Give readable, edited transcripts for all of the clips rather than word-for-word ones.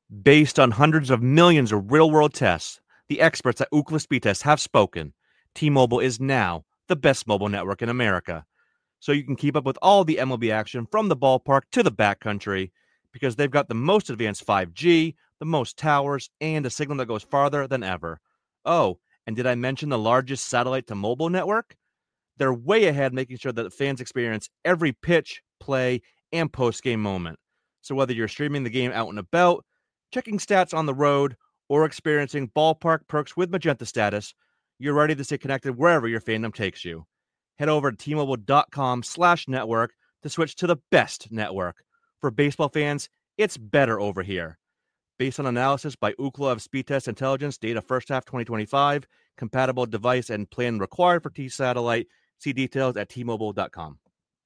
Based on hundreds of millions of real-world tests, the experts at Ookla Speed Test have spoken. T-Mobile is now the best mobile network in America. So you can keep up with all the MLB action from the ballpark to the backcountry because they've got the most advanced 5G, the most towers, and a signal that goes farther than ever. Oh, and did I mention the largest satellite-to-mobile network? They're way ahead, making sure that fans experience every pitch, play, and post-game moment. So whether you're streaming the game out and about, checking stats on the road, or experiencing ballpark perks with Magenta Status, you're ready to stay connected wherever your fandom takes you. Head over to T-Mobile.com/network to switch to the best network. For baseball fans, it's better over here. Based on analysis by Ookla of Speed Test Intelligence, data first half 2025, compatible device and plan required for T-Satellite. See details at T-Mobile.com.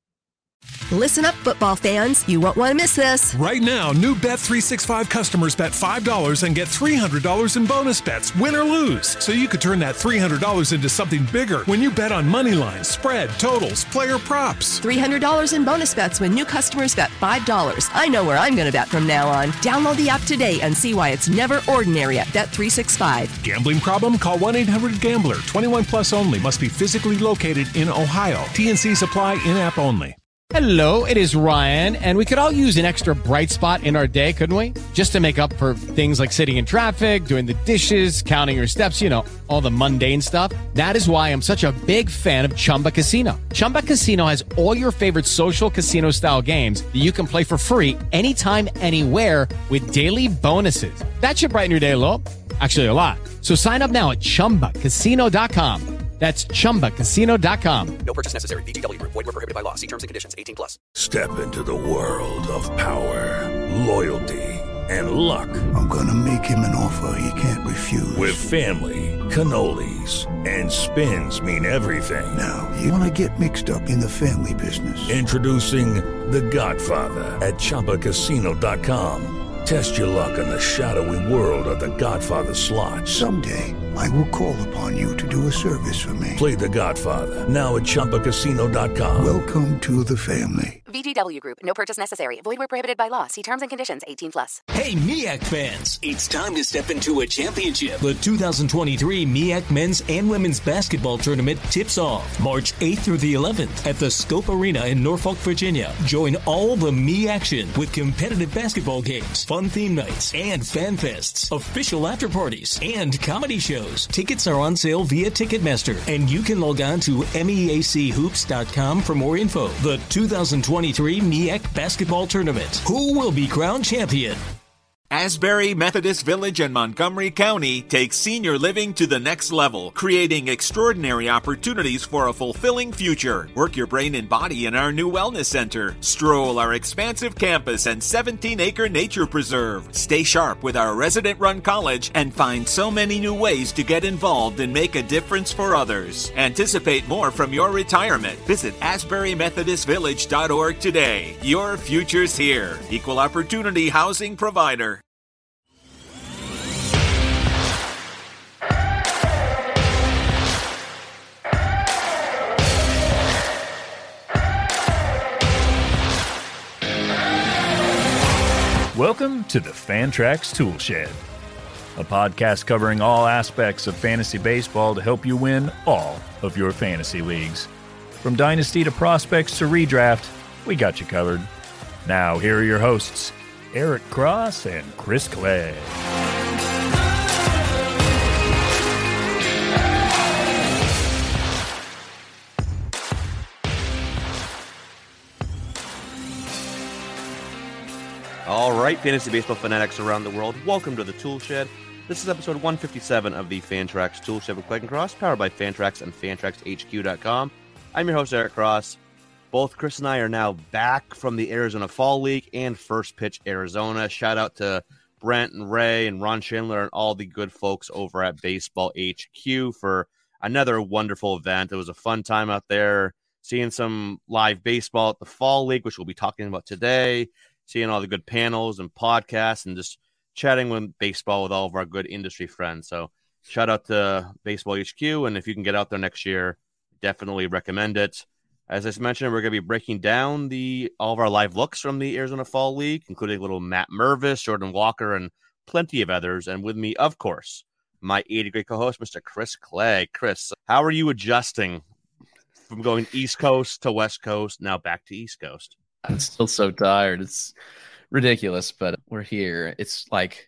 Listen up, football fans. You won't want to miss this. Right now, new Bet365 customers bet $5 and get $300 in bonus bets, win or lose. So you could turn that $300 into something bigger when you bet on money lines, spread, totals, player props. $300 in bonus bets when new customers bet $5. I know where I'm going to bet from now on. Download the app today and see why it's never ordinary at Bet365. Gambling problem? Call 1-800-GAMBLER. 21 plus only. Must be physically located in Ohio. TNCs apply. In-app only. Hello, it is Ryan, and we could all use an extra bright spot in our day, couldn't we? Just to make up for things like sitting in traffic, doing the dishes, counting your steps, all the mundane stuff. That is why I'm such a big fan of Chumba Casino. Chumba Casino has all your favorite social casino-style games that you can play for free anytime, anywhere with daily bonuses. That should brighten your day a little. Actually, a lot. So sign up now at ChumbaCasino.com. That's ChumbaCasino.com. No purchase necessary. VGW Group. Void where prohibited by law. See terms and conditions. 18+. Step into the world of power, loyalty, and luck. I'm gonna make him an offer he can't refuse. With family, cannolis, and spins mean everything. Now, you wanna get mixed up in the family business. Introducing The Godfather at ChumbaCasino.com. Test your luck in the shadowy world of The Godfather slot. Someday, I will call upon you to do a service for me. Play The Godfather, now at ChumbaCasino.com. Welcome to the family. VGW Group. No purchase necessary. Void where prohibited by law. See terms and conditions. 18+. Hey, MEAC fans. It's time to step into a championship. The 2023 MEAC Men's and Women's Basketball Tournament tips off March 8th through the 11th at the Scope Arena in Norfolk, Virginia. Join all the MEAC action with competitive basketball games, fun theme nights, and fan fests, official after parties, and comedy shows. Tickets are on sale via Ticketmaster, and you can log on to meachoops.com for more info. The 2023 MEAC Basketball Tournament. Who will be crowned champion? Asbury Methodist Village in Montgomery County takes senior living to the next level, creating extraordinary opportunities for a fulfilling future. Work your brain and body in our new wellness center. Stroll our expansive campus and 17-acre nature preserve. Stay sharp with our resident-run college and find so many new ways to get involved and make a difference for others. Anticipate more from your retirement. Visit AsburyMethodistVillage.org today. Your future's here. Equal opportunity housing provider. Welcome to the Fantrax Tool Shed, a podcast covering all aspects of fantasy baseball to help you win all of your fantasy leagues. From dynasty to prospects to redraft, we got you covered. Now, here are your hosts, Eric Cross and Chris Clay. All right, fantasy baseball fanatics around the world, welcome to the Tool Shed. This is episode 157 of the Fantrax Tool Shed with Clegg and Cross, powered by Fantrax and FantraxHQ.com. I'm your host, Eric Cross. Both Chris and I are now back from the Arizona Fall League and First Pitch Arizona. Shout out to Brent and Ray and Ron Chandler and all the good folks over at Baseball HQ for another wonderful event. It was a fun time out there, seeing some live baseball at the Fall League, which we'll be talking about today. Seeing all the good panels and podcasts and just chatting with baseball with all of our good industry friends. So shout out to Baseball HQ. And if you can get out there next year, definitely recommend it. As I mentioned, we're going to be breaking down all of our live looks from the Arizona Fall League, including little Matt Mervis, Jordan Walker, and plenty of others. And with me, of course, my 80-degree co-host, Mr. Chris Clegg. Chris, how are you adjusting from going East Coast to West Coast, now back to East Coast? I'm still so tired. It's ridiculous, but we're here. It's like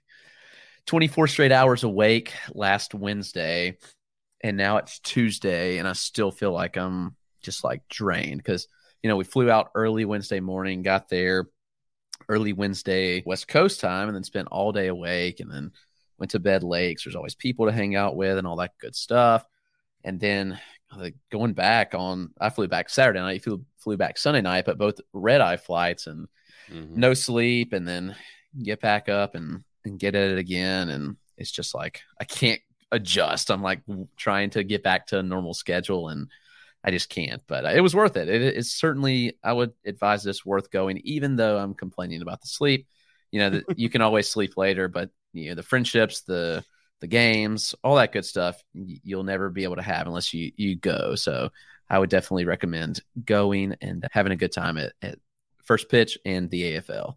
24 straight hours awake last Wednesday, and now it's Tuesday, and I still feel like I'm just like drained because, we flew out early Wednesday morning, got there early Wednesday West Coast time, and then spent all day awake, and then went to bed late. There's always people to hang out with and all that good stuff. And then going back I flew back Saturday night, flew back Sunday night, but both red-eye flights and no sleep, and then get back up and get at it again. And it's just like, I can't adjust. I'm like trying to get back to a normal schedule, and I just can't, but it was worth it. It's certainly, I would advise this worth going, even though I'm complaining about the sleep. You can always sleep later, but the friendships, the games, all that good stuff, you'll never be able to have unless you go. So I would definitely recommend going and having a good time at first pitch and the AFL.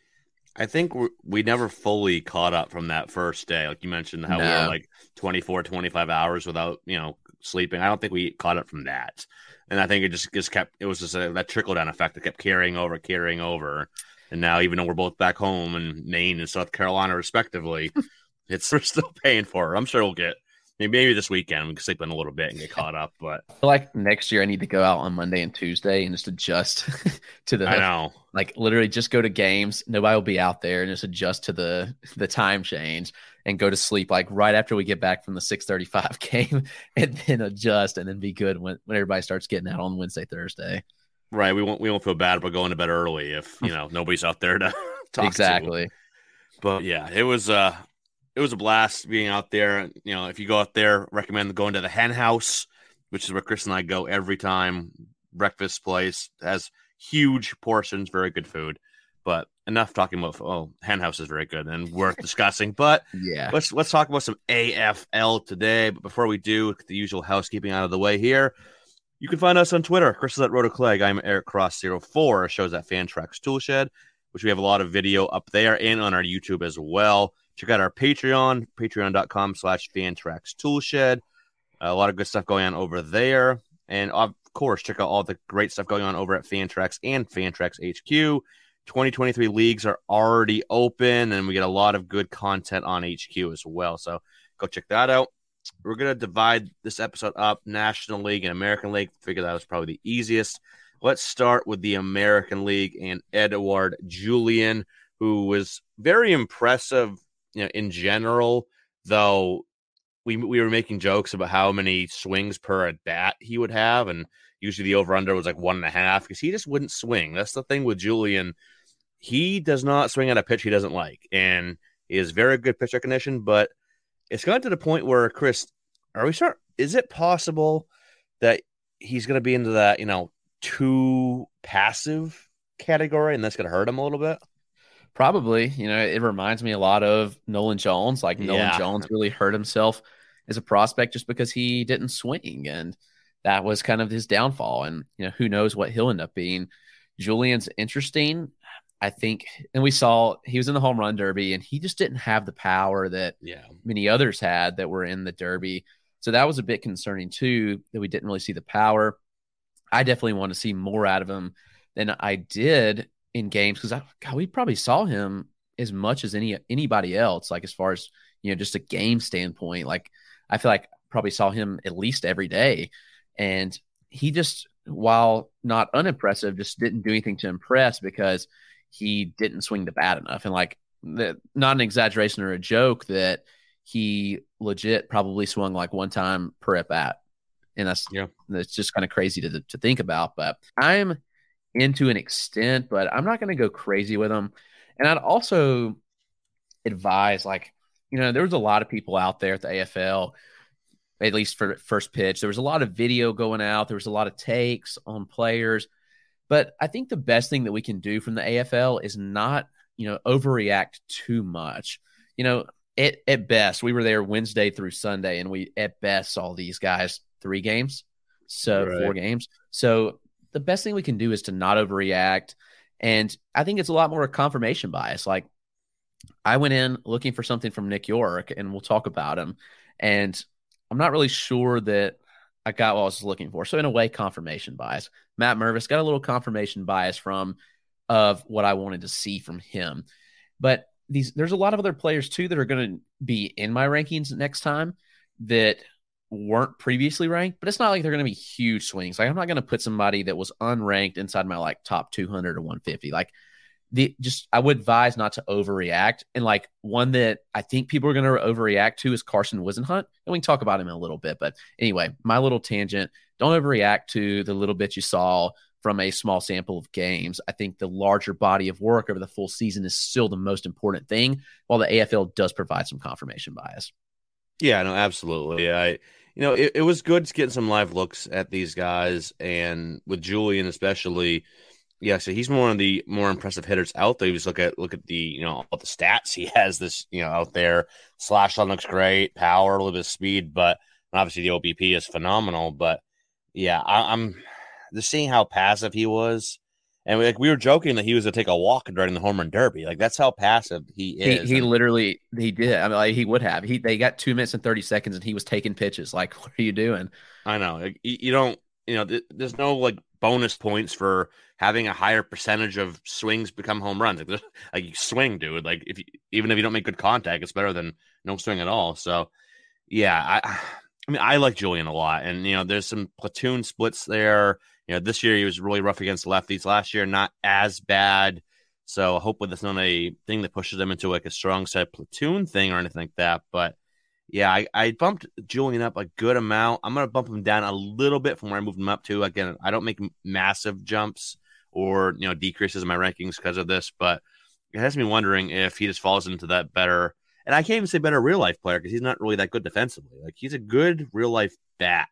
I think we never fully caught up from that first day. Like you mentioned how we were like 24, 25 hours without, sleeping. I don't think we caught up from that. And I think it just kept, it was just that trickle down effect that kept carrying over. And now, even though we're both back home in Maine and South Carolina, respectively, we're still paying for it. I'm sure we'll get, maybe this weekend we can sleep in a little bit and get caught up. But I feel like next year I need to go out on Monday and Tuesday and just adjust to the, I know, like literally just go to games. Nobody will be out there, and just adjust to the time change and go to sleep like right after we get back from the 6:35 game, and then adjust and then be good when everybody starts getting out on Wednesday, Thursday. Right. We won't feel bad about going to bed early if, nobody's out there to talk exactly. to. But yeah, it was a blast being out there. If you go out there, recommend going to the Hen House, which is where Chris and I go every time. Breakfast place, has huge portions, very good food. But enough talking about Hen House is very good and worth discussing. But yeah, let's talk about some AFL today. But before we do, the usual housekeeping out of the way here. You can find us on Twitter. Chris is at RotoClegg. I'm Eric Cross04. Our show's at Fantrax Toolshed, which we have a lot of video up there and on our YouTube as well. Check out our Patreon, patreon.com/Fantrax Toolshed. A lot of good stuff going on over there. And of course, check out all the great stuff going on over at Fantrax and Fantrax HQ. 2023 leagues are already open, and we get a lot of good content on HQ as well. So go check that out. We're going to divide this episode up, National League and American League. Figure that was probably the easiest. Let's start with the American League and Edouard Julien, who was very impressive, in general, though we were making jokes about how many swings per at bat he would have, and usually the over-under was like 1.5 because he just wouldn't swing. That's the thing with Julien. He does not swing at a pitch he doesn't like, and he has very good pitch recognition, but it's gotten to the point where, Chris, is it possible that he's going to be into that, too passive category, and that's going to hurt him a little bit? Probably. It reminds me a lot of Nolan Jones. Nolan Jones really hurt himself as a prospect just because he didn't swing, and that was kind of his downfall. And, who knows what he'll end up being. Julian's interesting, I think. And we saw he was in the home run derby, and he just didn't have the power that many others had that were in the derby. So that was a bit concerning too, that we didn't really see the power. I definitely want to see more out of him than I did in games, because we probably saw him as much as anybody else, like as far as, just a game standpoint. Like I feel like probably saw him at least every day, and he just, while not unimpressive, just didn't do anything to impress because he didn't swing the bat enough. And not an exaggeration or a joke that he legit probably swung like one time per at bat. And that's just kind of crazy to think about, but I'm into an extent, but I'm not going to go crazy with him. And I'd also advise, there was a lot of people out there at the AFL, at least for first pitch. There was a lot of video going out. There was a lot of takes on players. But I think the best thing that we can do from the AFL is not, overreact too much. At best, we were there Wednesday through Sunday, and we at best saw these guys 3 games, so 4 games. So the best thing we can do is to not overreact. And I think it's a lot more a confirmation bias. Like I went in looking for something from Nick York, and we'll talk about him. And I'm not really sure that I got what I was looking for. So in a way, confirmation bias. Matt Mervis got a little confirmation bias of what I wanted to see from him. But there's a lot of other players too that are going to be in my rankings next time that weren't previously ranked, but it's not like they're going to be huge swings. Like I'm not going to put somebody that was unranked inside my like top 200 or 150. Like I would advise not to overreact. And like one that I think people are going to overreact to is Carson Whisenhunt. And we can talk about him in a little bit. But anyway, my little tangent, don't overreact to the little bit you saw from a small sample of games. I think the larger body of work over the full season is still the most important thing, while the AFL does provide some confirmation bias. Yeah, no, absolutely. It was good getting some live looks at these guys, and with Julian especially. Yeah, so he's one of the more impressive hitters out there. You just look at the all the stats he has this out there. Slash line looks great, power, a little bit of speed, but obviously the OBP is phenomenal. But yeah, I'm just seeing how passive he was, and we were joking that he was going to take a walk during the home run derby. Like that's how passive he is. He literally did. I mean, like he would have. They got 2 minutes and 30 seconds, and he was taking pitches. Like, what are you doing? I know. Like, you don't. There's no like bonus points for having a higher percentage of swings become home runs. Like you swing, dude. Like even if you don't make good contact, it's better than no swing at all. So yeah, I mean I like Julian a lot, and there's some platoon splits there. This year he was really rough against lefties. Last year not as bad. So hopefully that's not a thing that pushes them into like a strong side platoon thing or anything like that. But yeah, I bumped Julian up a good amount. I'm going to bump him down a little bit from where I moved him up to. Again, I don't make massive jumps or decreases in my rankings because of this, but it has me wondering if he just falls into that better. And I can't even say better real life player because he's not really that good defensively. Like he's a good real life bat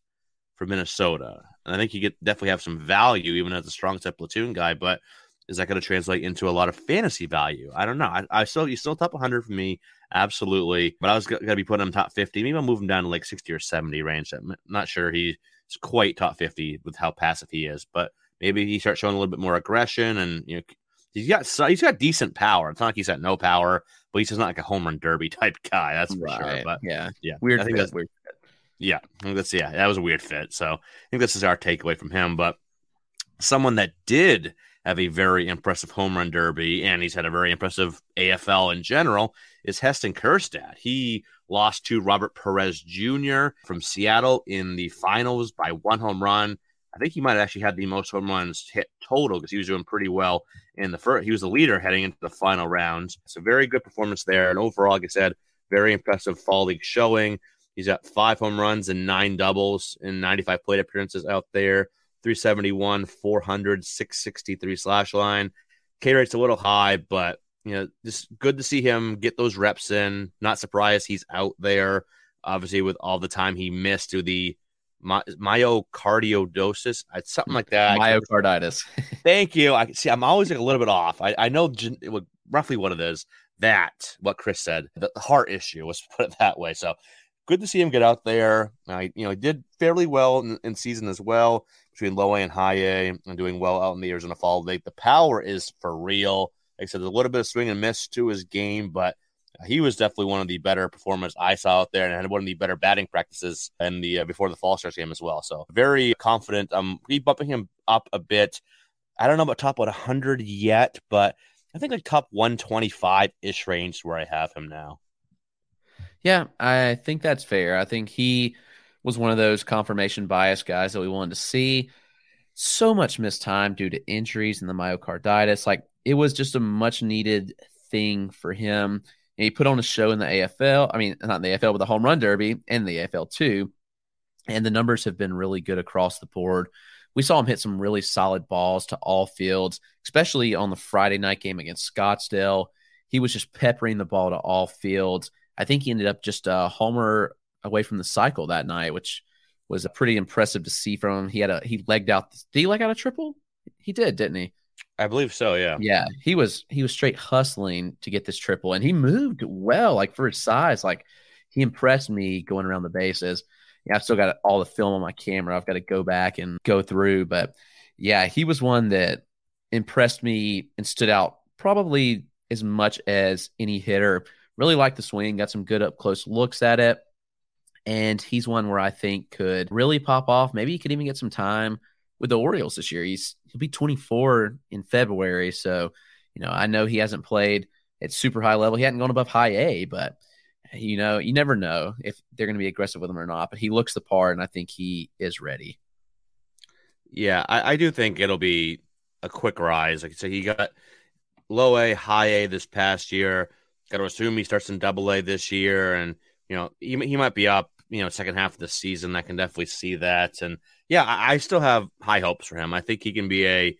for Minnesota, and I think he could definitely have some value even as a strong set platoon guy. But is that going to translate into a lot of fantasy value? I don't know. He's still top 100 for me, absolutely. But I was going to be putting him top 50. Maybe I'll move him down to like 60 or 70 range. I'm not sure he's quite top 50 with how passive he is, but maybe he starts showing a little bit more aggression, and he's got decent power. It's not like he's got no power, but he's just not like a home run derby type guy. That's for sure. But yeah, weird. I think that's weird. Yeah, that was a weird fit. So I think this is our takeaway from him. But someone that did have a very impressive home run derby, and he's had a very impressive AFL in general, is Heston Kjerstad. He lost to Robert Perez Jr. from Seattle in the finals by 1 home run. I think he might have actually had the most home runs hit total because he was doing pretty well in the first. He was the leader heading into the final rounds. So very good performance there. And overall, like I said, very impressive fall league showing. He's got 5 home runs and 9 doubles in 95 plate appearances out there. 371, 400, 663 slash line. K rate's a little high, but just good to see him get those reps in. Not surprised he's out there, obviously, with all the time he missed to the myocarditis, something like that. Myocarditis. Thank you. I'm always like a little bit off. I know roughly what it is. What Chris said, the heart issue, let's put it that way. So good to see him get out there. He did fairly well in season as well, between low A and high A, and doing well out in the Arizona Fall League. The power is for real. Like I said, there's a little bit of swing and miss to his game, but he was definitely one of the better performers I saw out there, and had one of the better batting practices in the before the Fall Stars game as well. So very confident. I'm bumping him up a bit. I don't know about top 100 yet, but I think like top 125-ish range is where I have him now. Yeah, I think that's fair. I think he was one of those confirmation bias guys that we wanted to see. So much missed time due to injuries and the myocarditis. Like, it was just a much needed thing for him. And he put on a show in the AFL. I mean, not in the AFL, but the home run derby and the AFL too. And the numbers have been really good across the board. We saw him hit some really solid balls to all fields, especially on the Friday night game against Scottsdale. He was just peppering the ball to all fields. I think he ended up just a homer away from the cycle that night, which was pretty impressive to see from him. He legged out. Did he leg out a triple? He did, didn't he? I believe so, yeah. Yeah, he was straight hustling to get this triple, and he moved well, like for his size. Like, he impressed me going around the bases. Yeah, I've still got all the film on my camera. I've got to go back and go through, but yeah, he was one that impressed me and stood out probably as much as any hitter. Really like the swing, got some good up close looks at it. And he's one where I think could really pop off. Maybe he could even get some time with the Orioles this year. He'll be 24 in February. So, I know he hasn't played at super high level. He hadn't gone above high A, but you never know if they're going to be aggressive with him or not. But he looks the part, and I think he is ready. Yeah, I do think it'll be a quick rise. Like I said, he got low A, high A this past year. Got to assume he starts in double A this year, and he might be up. Second half of the season, I can definitely see that. And yeah, I still have high hopes for him. I think he can be a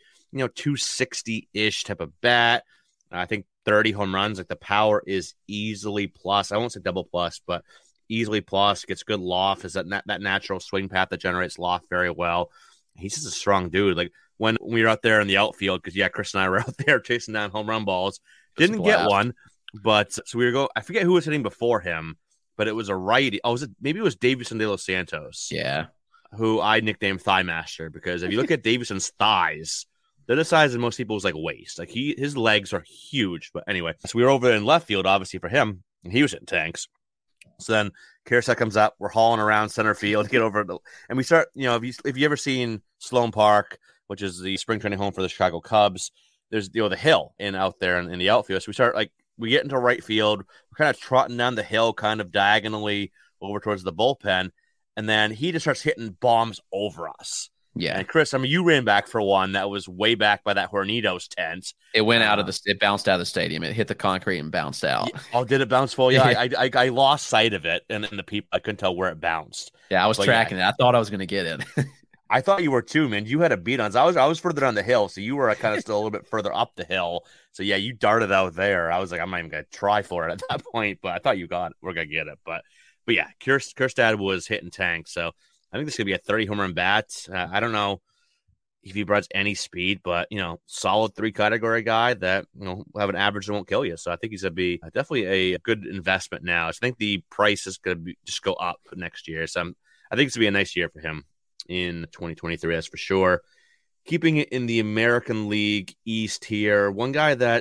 260-ish type of bat. I think 30 home runs, like the power is easily plus. I won't say double plus, but easily plus. Gets good loft. Is that natural swing path that generates loft very well. He's just a strong dude. Like when we were out there in the outfield, because Chris and I were out there chasing down home run balls. Didn't get one, but so we were going. I forget who was hitting before him, but it was a righty. Oh, maybe it was Davison de los Santos. Yeah, who I nicknamed Thigh Master, because if you look at Davison's thighs, they're the size of most people's waist. Like his legs are huge. But anyway, so we were over in left field, obviously for him, and he was hitting tanks. So then Kjerstad comes up. We're hauling around center field to get over, and we start. If you ever seen Sloan Park, which is the spring training home for the Chicago Cubs, there's the hill out there in the outfield. So we start we get into right field. We're kind of trotting down the hill, kind of diagonally over towards the bullpen, and then he just starts hitting bombs over us. Yeah. And Chris, you ran back for one that was way back by that Hornitos tent. It went it bounced out of the stadium. It hit the concrete and bounced out. Oh, did it bounce full? Yeah, I lost sight of it, and the people, I couldn't tell where it bounced. Yeah, I was tracking it. I thought I was going to get it. I thought you were too, man. You had a beat on. I was further down the hill, so you were kind of still a little bit further up the hill. So yeah, you darted out there. I was like, I'm not even going to try for it at that point, but I thought we're going to get it. But yeah, Kjerstad was hitting tanks. So I think this is going to be a 30 home run bat. I don't know if he brings any speed, but solid 3 category guy that will have an average that won't kill you. So I think he's going to be definitely a good investment now. So I think the price is going to just go up next year. So I think it's going to be a nice year for him in 2023, that's for sure. Keeping it in the American League East here, one guy that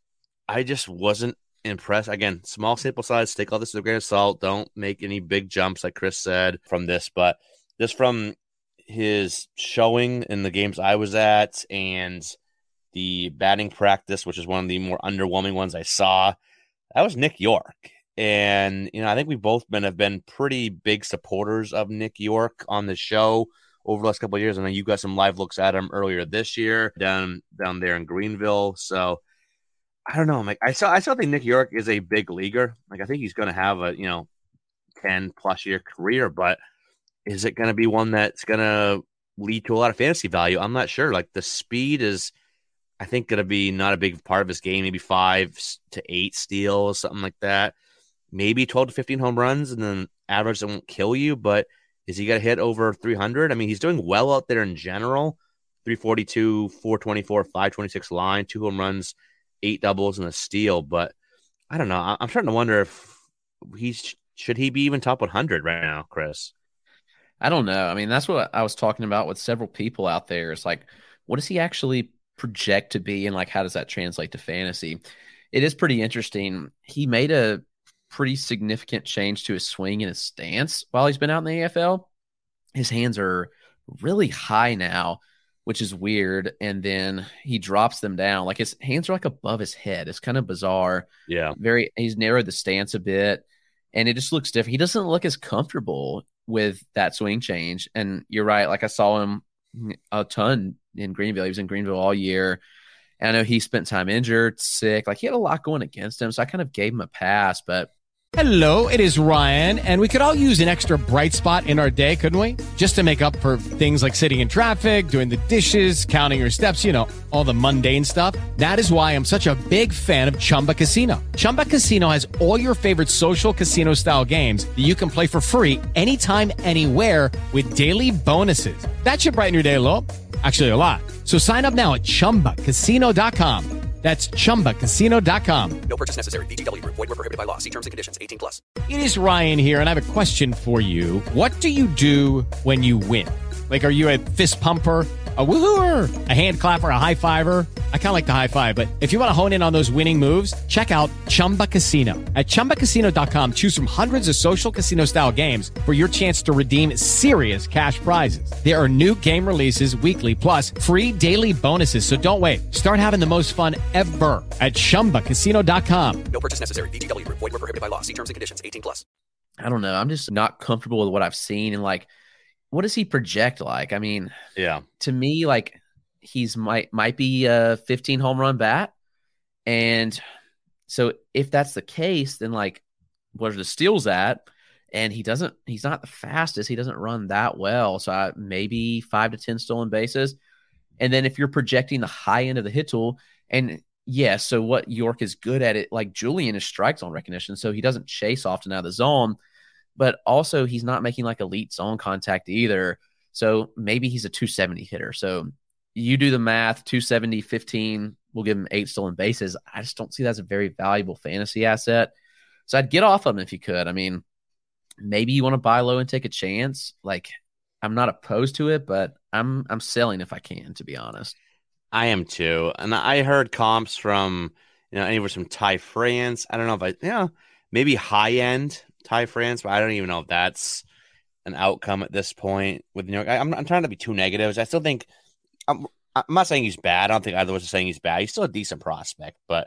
I just wasn't impressed. Again, small sample size. Take all this with a grain of salt. Don't make any big jumps, like Chris said, from this. But just from his showing in the games I was at and the batting practice, which is one of the more underwhelming ones I saw, that was Nick York. And, I think we both have been pretty big supporters of Nick York on the show over the last couple of years. I know you got some live looks at him earlier this year down there in Greenville. So I don't know. I still think Nick York is a big leaguer. I think he's going to have a 10+ year career, but is it going to be one that's going to lead to a lot of fantasy value? I'm not sure. The speed is, I think, going to be not a big part of his game. Maybe 5 to 8 steals, something like that. Maybe 12 to 15 home runs, and then average that won't kill you. But is he going to hit over 300? I mean, he's doing well out there in general. 342, 424, 526 line, 2 home runs, 8 doubles, and a steal. But I don't know. I'm starting to wonder if should he be even top 100 right now, Chris? I don't know. I mean, that's what I was talking about with several people out there. It's what does he actually project to be, and how does that translate to fantasy? It is pretty interesting. He made a pretty significant change to his swing and his stance while he's been out in the AFL. His hands are really high now, which is weird. And then he drops them down. His hands are above his head. It's kind of bizarre. Yeah. He's narrowed the stance a bit, and it just looks different. He doesn't look as comfortable with that swing change. And you're right. I saw him a ton in Greenville. He was in Greenville all year. And I know he spent time injured, sick. He had a lot going against him. So I kind of gave him a pass, but Hello, it is Ryan, and we could all use an extra bright spot in our day, couldn't we? Just to make up for things like sitting in traffic, doing the dishes, counting your steps, all the mundane stuff. That is why I'm such a big fan of Chumba Casino. Chumba Casino has all your favorite social casino-style games that you can play for free anytime, anywhere with daily bonuses. That should brighten your day a little. Actually, a lot. So sign up now at ChumbaCasino.com. That's ChumbaCasino.com. No purchase necessary. VGW Group. Void where prohibited by law. See terms and conditions. 18+. It is Ryan here, and I have a question for you. What do you do when you win? Like, are you a fist pumper, a woohooer, a hand clapper, a high fiver? I kind of like the high five, but if you want to hone in on those winning moves, check out Chumba Casino. At ChumbaCasino.com, choose from hundreds of social casino style games for your chance to redeem serious cash prizes. There are new game releases weekly, plus free daily bonuses. So don't wait. Start having the most fun ever at ChumbaCasino.com. No purchase necessary. VGW Group. Void where prohibited by law. See terms and conditions. 18+. I don't know. I'm just not comfortable with what I've seen. And like, what does he project like? I mean, to me, like he's might be a 15 home run bat. And so if that's the case, then like, what are the steals at? And he's not the fastest. He doesn't run that well. So maybe 5 to 10 stolen bases. And then if you're projecting the high end of the hit tool, and so what York is good at it, like Julian is strike zone recognition. So he doesn't chase often out of the zone, but also he's not making like elite zone contact either. So maybe he's a 270 hitter. So you do the math, 270, 15, we'll give him 8 stolen bases. I just don't see that as a very valuable fantasy asset. So I'd get off of him if you could. I mean, maybe you want to buy low and take a chance. Like, I'm not opposed to it, but I'm selling if I can, to be honest. I am too. And I heard comps from, anywhere from Ty France. I don't know if maybe high end Ty France, but I don't even know if that's an outcome at this point with New York. I'm trying to be too negative. I still think I'm not saying he's bad. I don't think either of us are saying he's bad. He's still a decent prospect, but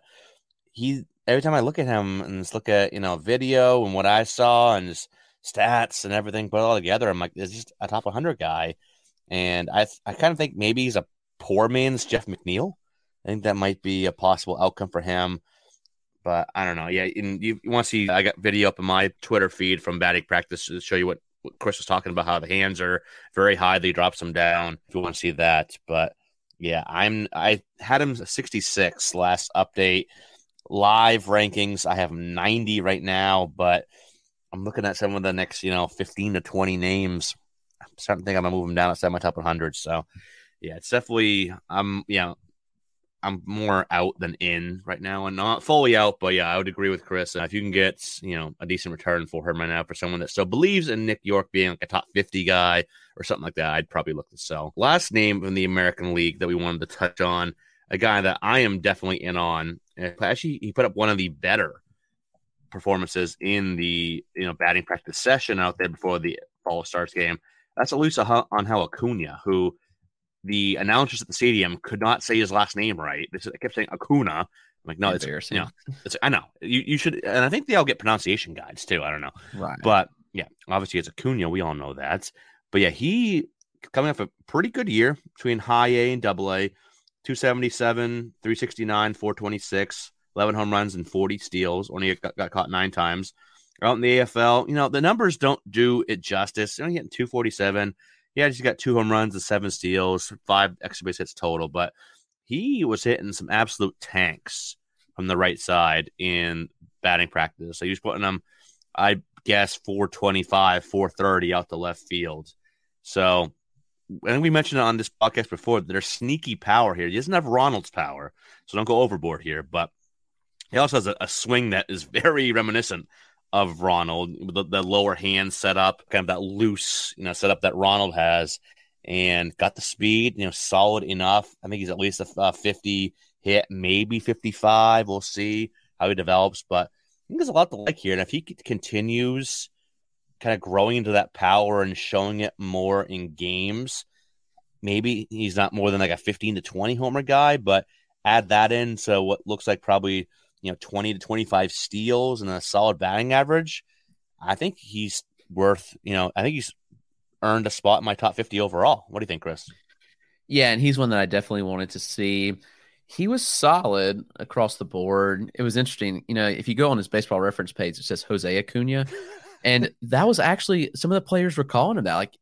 every time I look at him and just look at, video and what I saw and his stats and everything put it all together, I'm like, this is a top 100 guy. And I kind of think maybe he's a poor man's Jeff McNeil. I think that might be a possible outcome for him. But I don't know. Yeah, and you want to see, I got video up in my Twitter feed from batting practice to show you what Chris was talking about, how the hands are very high. They drops them down if you want to see that. But yeah, I had him 66 last update. Live rankings, I have him 90 right now, but I'm looking at some of the next, 15 to 20 names. I'm starting to think I'm going to move him down outside my top 100. So yeah, it's definitely, I'm more out than in right now, and not fully out, but yeah, I would agree with Chris. If you can get, a decent return for him right now for someone that still believes in Nick York being like a top 50 guy or something like that, I'd probably look to sell. Last name in the American League that we wanted to touch on, a guy that I am definitely in on. Actually, he put up one of the better performances in the batting practice session out there before the Fall Stars game. That's Luis Angel Acuna, who the announcers at the stadium could not say his last name right. I kept saying Acuna. I'm like, no, it's I know you should, and I think they all get pronunciation guides too. I don't know, right? But yeah, obviously it's Acuna. We all know that. But yeah, he coming off a pretty good year between high A and double A, 277, 369, 426, 11 home runs and 40 steals. Only got caught 9 times. Out in the AFL, the numbers don't do it justice. Only getting 247. Yeah, he's got 2 home runs and 7 steals, 5 extra base hits total, but he was hitting some absolute tanks from the right side in batting practice. So he was putting them, I guess, 425, 430 out the left field. So, and we mentioned it on this podcast before, there's sneaky power here. He doesn't have Ronald's power, so don't go overboard here, but he also has a swing that is very reminiscent of Ronald, the lower hand setup, kind of that loose, setup that Ronald has, and got the speed, solid enough. I think he's at least a 50 hit, maybe 55. We'll see how he develops, but I think there's a lot to like here. And if he continues kind of growing into that power and showing it more in games, maybe he's not more than like a 15 to 20 homer guy, but add that in. So what looks like probably 20 to 25 steals and a solid batting average. I think he's worth, I think he's earned a spot in my top 50 overall. What do you think, Chris? Yeah, and he's one that I definitely wanted to see. He was solid across the board. It was interesting. If you go on his Baseball Reference page, it says Jose Acuna. And that was actually some of the players were calling him that. Like,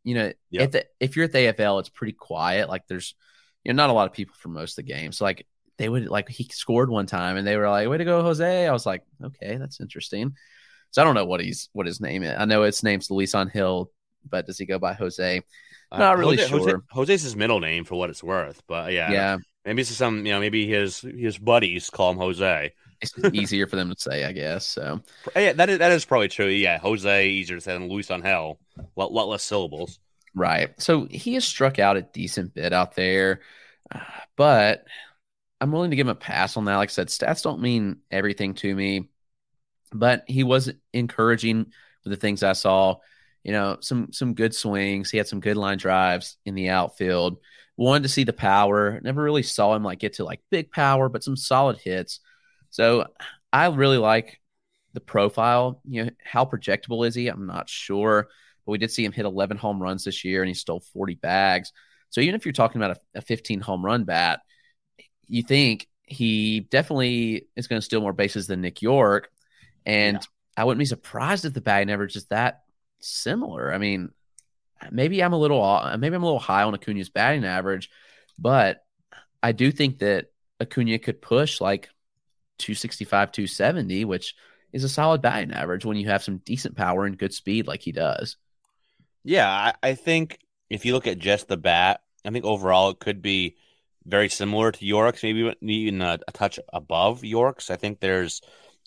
if you're at the AFL, it's pretty quiet. Like there's, not a lot of people for most of the game. So like, they would he scored one time and they were like, way to go, Jose. I was like, okay, that's interesting. So I don't know what his name is. I know his name's Luis Angel, but does he go by Jose? Not really sure. Jose's his middle name for what it's worth, but yeah. Maybe it's some, maybe his buddies call him Jose. It's easier for them to say, I guess. So yeah, that is probably true. Yeah, Jose easier to say than Luis Angel. A lot less syllables. Right. So he has struck out a decent bit out there, but I'm willing to give him a pass on that. Like I said, stats don't mean everything to me, but he was encouraging with the things I saw. Some good swings. He had some good line drives in the outfield. Wanted to see the power. Never really saw him get to big power, but some solid hits. So I really like the profile. How projectable is he? I'm not sure, but we did see him hit 11 home runs this year, and he stole 40 bags. So even if you're talking about a 15 home run bat, you think he definitely is going to steal more bases than Nick York. And I wouldn't be surprised if the batting average is that similar. I mean, maybe I'm a little high on Acuna's batting average, but I do think that Acuna could push 265, 270, which is a solid batting average when you have some decent power and good speed like he does. Yeah, I think if you look at just the bat, I think overall it could be very similar to York's, maybe even a touch above York's. I think there's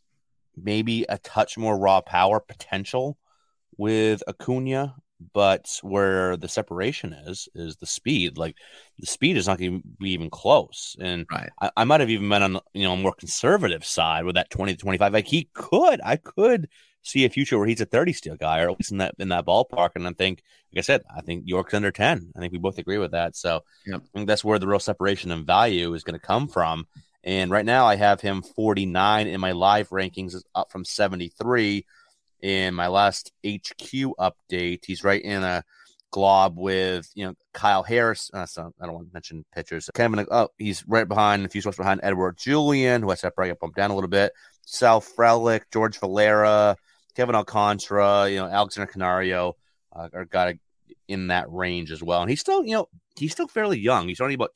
maybe a touch more raw power potential with Acuna, but where the separation is the speed. The speed is not going to be even close. And right. I might have even been on a more conservative side with that 20 to 25. I could see a future where he's a 30 steal guy, or at least in that ballpark. And I think York's under 10. I think we both agree with that. So I think that's where the real separation in value is going to come from. And right now I have him 49 in my live rankings, is up from 73 in my last HQ update. He's right in a glob with, Kyle Harris. So I don't want to mention pitchers. He's right behind, a few spots behind Edward Julian, who I separate, bumped down a little bit. Sal Frelick, George Valera, Kevin Alcantara, Alexander Canario are got in that range as well. And he's still fairly young. He's only about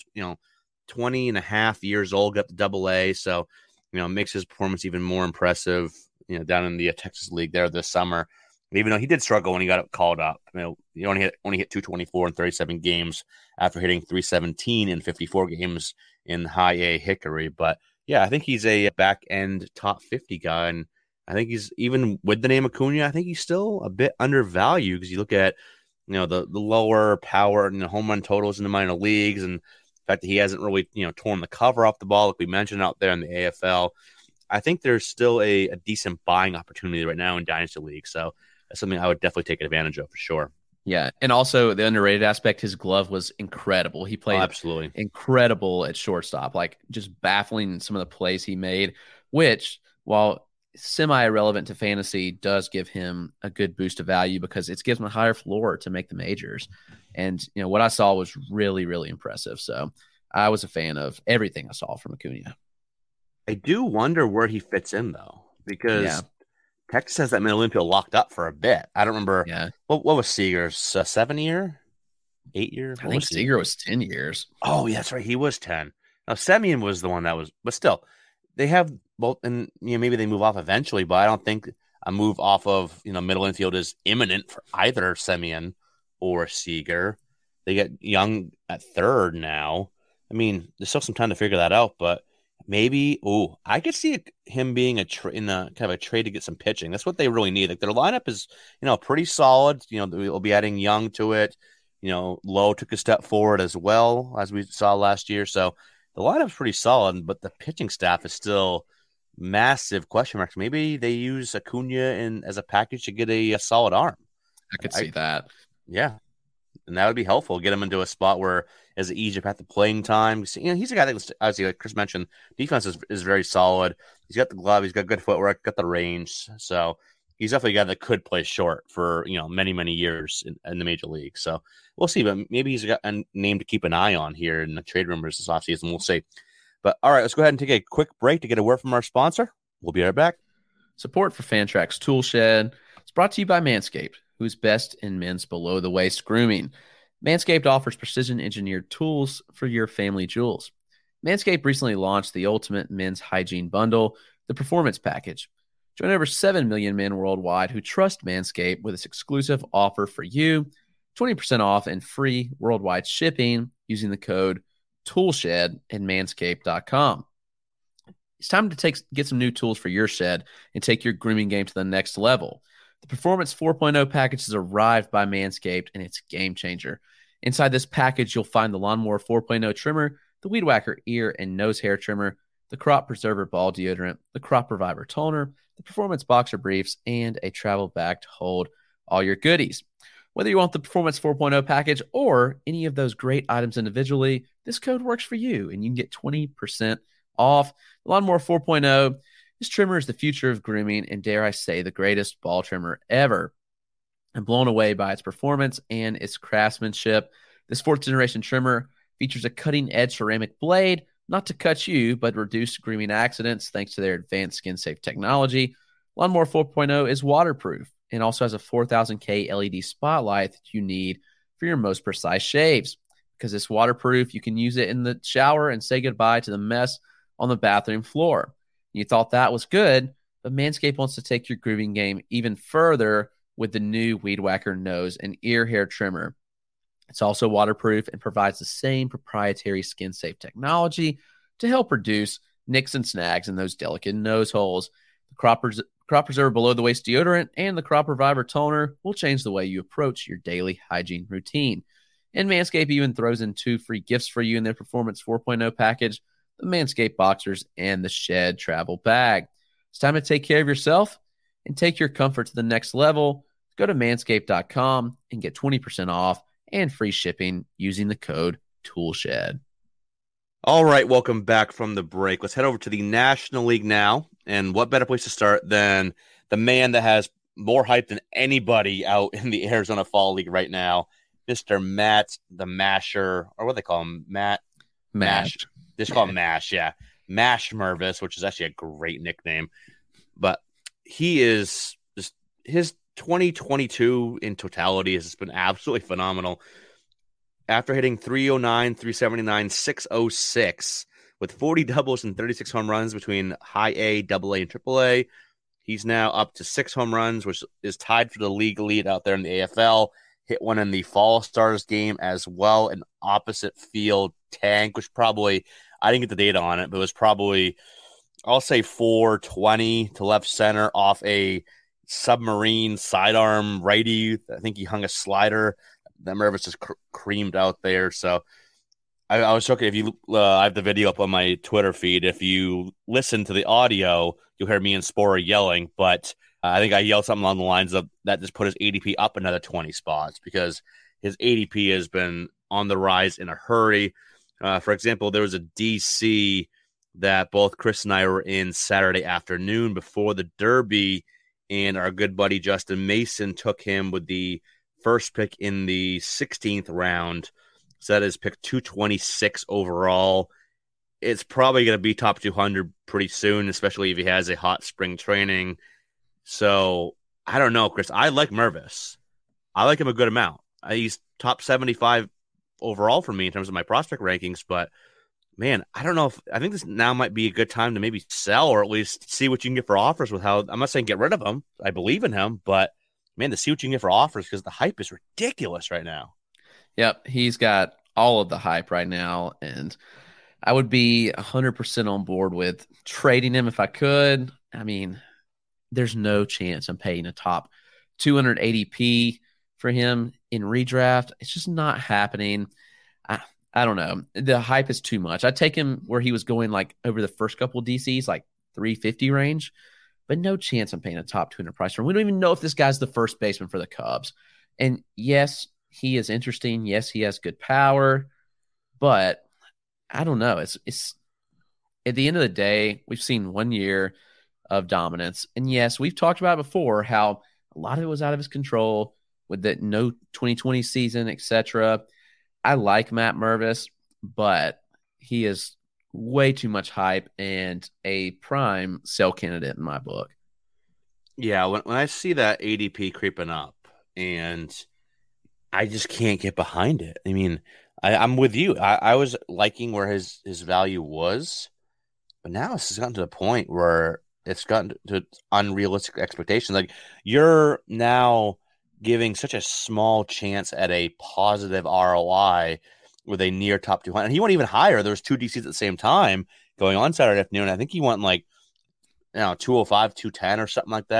20 and a half years old, got to Double-A, so makes his performance even more impressive. Down in the Texas League there this summer. Even though he did struggle when he got called up, he only hit 224 in 37 games after hitting 317 in 54 games in High A Hickory. But yeah, I think he's a back end top 50 guy, and I think he's, even with the name Acuna, I think he's still a bit undervalued, because you look at the lower power and the home run totals in the minor leagues, and the fact that he hasn't really torn the cover off the ball like we mentioned out there in the AFL. I think there's still a decent buying opportunity right now in Dynasty League. So that's something I would definitely take advantage of for sure. Yeah. And also the underrated aspect, his glove was incredible. He played absolutely incredible at shortstop, just baffling some of the plays he made, which, while semi-irrelevant to fantasy, does give him a good boost of value because it gives him a higher floor to make the majors. And, what I saw was really, really impressive. So I was a fan of everything I saw from Acuna. I do wonder where he fits in, though, because Texas has that middle infield locked up for a bit. I don't remember. Yeah. What was Seager's 7 year, 8 year? I think Seager was 10 years. Oh, yeah, that's right. He was 10. Now, Semien was the one that was, but still, they have both, and maybe they move off eventually, but I don't think a move off of middle infield is imminent for either Semien or Seager. They get Young at third now. I mean, there's still some time to figure that out, but maybe, I could see him being in a kind of a trade to get some pitching. That's what they really need. Their lineup is, pretty solid. We'll be adding Young to it. Lowe took a step forward as well, as we saw last year. So the lineup's pretty solid, but the pitching staff is still massive question marks. Maybe they use Acuna as a package to get a solid arm. I could see that. Yeah. And that would be helpful. Get him into a spot where as an easier path to playing time. He's a guy that, obviously, like Chris mentioned, defense is very solid. He's got the glove. He's got good footwork, got the range. So he's definitely a guy that could play short for, many, many years in the major league. So we'll see. But maybe he's got a name to keep an eye on here in the trade rumors this offseason. We'll see. But all right, let's go ahead and take a quick break to get a word from our sponsor. We'll be right back. Support for Fantrax Tool Shed is brought to you by Manscaped, who's best in men's below-the-waist grooming. Manscaped offers precision-engineered tools for your family jewels. Manscaped recently launched the ultimate men's hygiene bundle, the Performance Package. Join over 7 million men worldwide who trust Manscaped with this exclusive offer for you, 20% off and free worldwide shipping using the code TOOLSHED at manscaped.com. It's time to get some new tools for your shed and take your grooming game to the next level. The Performance 4.0 package has arrived by Manscaped, and it's a game changer. Inside this package, you'll find the Lawnmower 4.0 trimmer, the Weed Whacker ear and nose hair trimmer, the Crop Preserver ball deodorant, the Crop Reviver toner, the Performance Boxer briefs, and a travel bag to hold all your goodies. Whether you want the Performance 4.0 package or any of those great items individually, this code works for you, and you can get 20% off. The Lawnmower 4.0, this trimmer is the future of grooming, and dare I say, the greatest ball trimmer ever. I'm blown away by its performance and its craftsmanship. This 4th-generation trimmer features a cutting-edge ceramic blade, not to cut you, but reduce grooming accidents thanks to their advanced skin-safe technology. Lawnmower 4.0 is waterproof and also has a 4000K LED spotlight that you need for your most precise shaves. Because it's waterproof, you can use it in the shower and say goodbye to the mess on the bathroom floor. You thought that was good, but Manscaped wants to take your grooming game even further with the new Weed Whacker nose and ear hair trimmer. It's also waterproof and provides the same proprietary skin-safe technology to help reduce nicks and snags in those delicate nose holes. The Crop Preserver below-the-waist deodorant and the Crop Reviver toner will change the way you approach your daily hygiene routine. And Manscaped even throws in 2 free gifts for you in their Performance 4.0 package, the Manscaped Boxers and the Shed Travel Bag. It's time to take care of yourself and take your comfort to the next level. Go to manscaped.com and get 20% off and free shipping using the code TOOLSHED. All right, welcome back from the break. Let's head over to the National League now. And what better place to start than the man that has more hype than anybody out in the Arizona Fall League right now, Mr. Matt the Masher, or what they call him, Matt? Mash. Just call him Mash, yeah. Mash Mervis, which is actually a great nickname. But he is just, his 2022 in totality has been absolutely phenomenal. After hitting 309, 379, 606 with 40 doubles and 36 home runs between high A, double A, and triple A, he's now up to 6 home runs, which is tied for the league lead out there in the AFL. Hit one in the Fall Stars game as well, an opposite field tank, which probably, I didn't get the data on it, but it was probably, I'll say 420 to left center off a submarine sidearm righty. I think he hung a slider that Mervis just creamed out there. So I was joking. If you, I have the video up on my Twitter feed. If you listen to the audio, you'll hear me and Spora yelling. But I think I yelled something along the lines of that just put his ADP up another 20 spots because his ADP has been on the rise in a hurry. For example, there was a DC that both Chris and I were in Saturday afternoon before the Derby, and our good buddy Justin Mason took him with the first pick in the 16th round. So that is pick 226 overall. It's probably going to be top 200 pretty soon, especially if he has a hot spring training. So I don't know, Chris. I like Mervis. I like him a good amount. He's top 75 overall for me in terms of my prospect rankings. But, man, I don't know I think this now might be a good time to maybe sell or at least see what you can get for offers with how – I'm not saying get rid of him. I believe in him. But, man, to see what you can get for offers because the hype is ridiculous right now. Yep, he's got all of the hype right now, and I would be 100% on board with trading him if I could. I mean, there's no chance I'm paying a top 200 ADP for him in redraft. It's just not happening. I don't know. The hype is too much. I'd take him where he was going like over the first couple of DCs, like 350 range, but no chance I'm paying a top 200 price for him. We don't even know if this guy's the first baseman for the Cubs. And yes, he is interesting. Yes, he has good power, but I don't know. It's at the end of the day, we've seen 1 year of dominance. And yes, we've talked about it before, how a lot of it was out of his control with the no 2020 season, etc. I like Matt Mervis, but he is way too much hype and a prime sell candidate in my book. Yeah, when I see that ADP creeping up, and I just can't get behind it. I mean, I'm with you. I was liking where his value was, but now it's gotten to the point where it's gotten to unrealistic expectations. Like, you're now giving such a small chance at a positive ROI with a near top 200. And he went even higher. There was 2 DCs at the same time going on Saturday afternoon. I think he went like, 205, 210 or something like that. Yeah.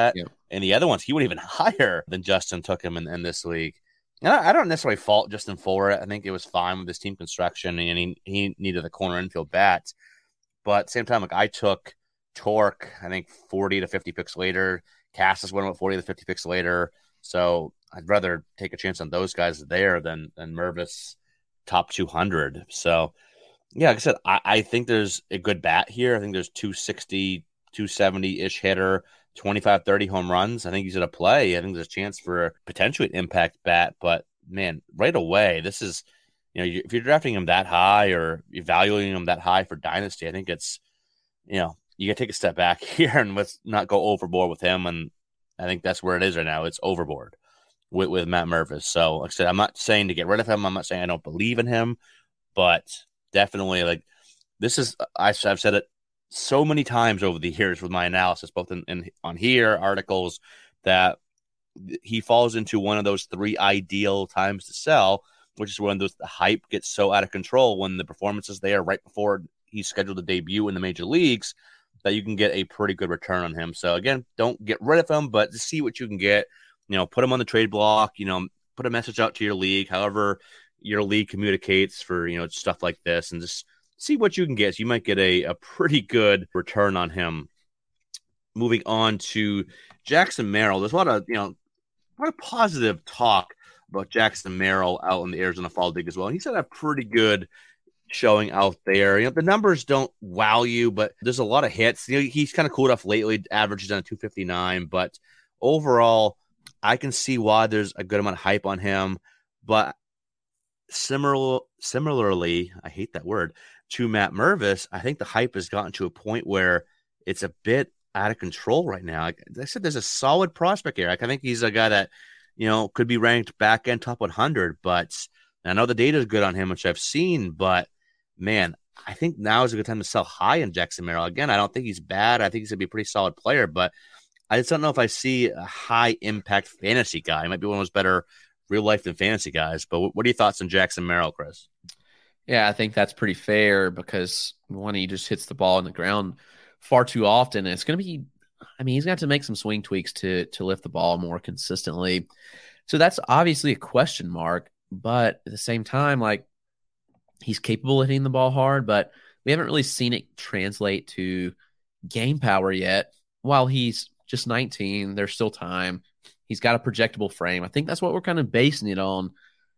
And the other ones, he went even higher than Justin took him in this league. And I don't necessarily fault Justin for it. I think it was fine with his team construction, and he needed the corner infield bats. But at the same time, like I took Torque, I think 40 to 50 picks later. Cassis went about 40 to 50 picks later. So I'd rather take a chance on those guys there than Mervis top 200. So, yeah, like I said, I think there's a good bat here. I think there's 260, 270-ish hitter, 25, 30 home runs. I think he's going to play. I think there's a chance for potentially an impact bat. But, man, right away, this is, if you're drafting him that high or evaluating him that high for Dynasty, I think it's, you got to take a step back here and let's not go overboard with him. And I think that's where it is right now. It's overboard with Matt Mervis. So, like I said, I'm not saying to get rid of him. I'm not saying I don't believe in him. But definitely, like, this is, I've said it so many times over the years with my analysis, both on here, articles, that he falls into one of those 3 ideal times to sell, which is when the hype gets so out of control, when the performance is there right before he's scheduled to debut in the major leagues, that you can get a pretty good return on him. So again, don't get rid of him, but see what you can get. Put him on the trade block, put a message out to your league, however your league communicates for, stuff like this, and just see what you can get. So you might get a pretty good return on him. Moving on to Jackson Merrill. There's a lot of, positive talk about Jackson Merrill out in the Arizona Fall League as well. And he's had a pretty good showing out there. The numbers don't wow you, but there's a lot of hits. He's kind of cooled off lately, averages on a 259, but overall, I can see why there's a good amount of hype on him. But similarly, I hate that word, to Matt Mervis, I think the hype has gotten to a point where it's a bit out of control right now. Like I said, there's a solid prospect here. I think he's a guy that, could be ranked back end top 100, but I know the data is good on him, which I've seen, but man, I think now is a good time to sell high in Jackson Merrill. Again, I don't think he's bad. I think he's going to be a pretty solid player, but I just don't know if I see a high impact fantasy guy. He might be one of those better real life than fantasy guys, but what are your thoughts on Jackson Merrill, Chris? Yeah, I think that's pretty fair because one, he just hits the ball in the ground far too often. And it's going to be, he's going to have to make some swing tweaks to lift the ball more consistently. So that's obviously a question mark, but at the same time, like, he's capable of hitting the ball hard, but we haven't really seen it translate to game power yet. While he's just 19, there's still time. He's got a projectable frame. I think that's what we're kind of basing it on.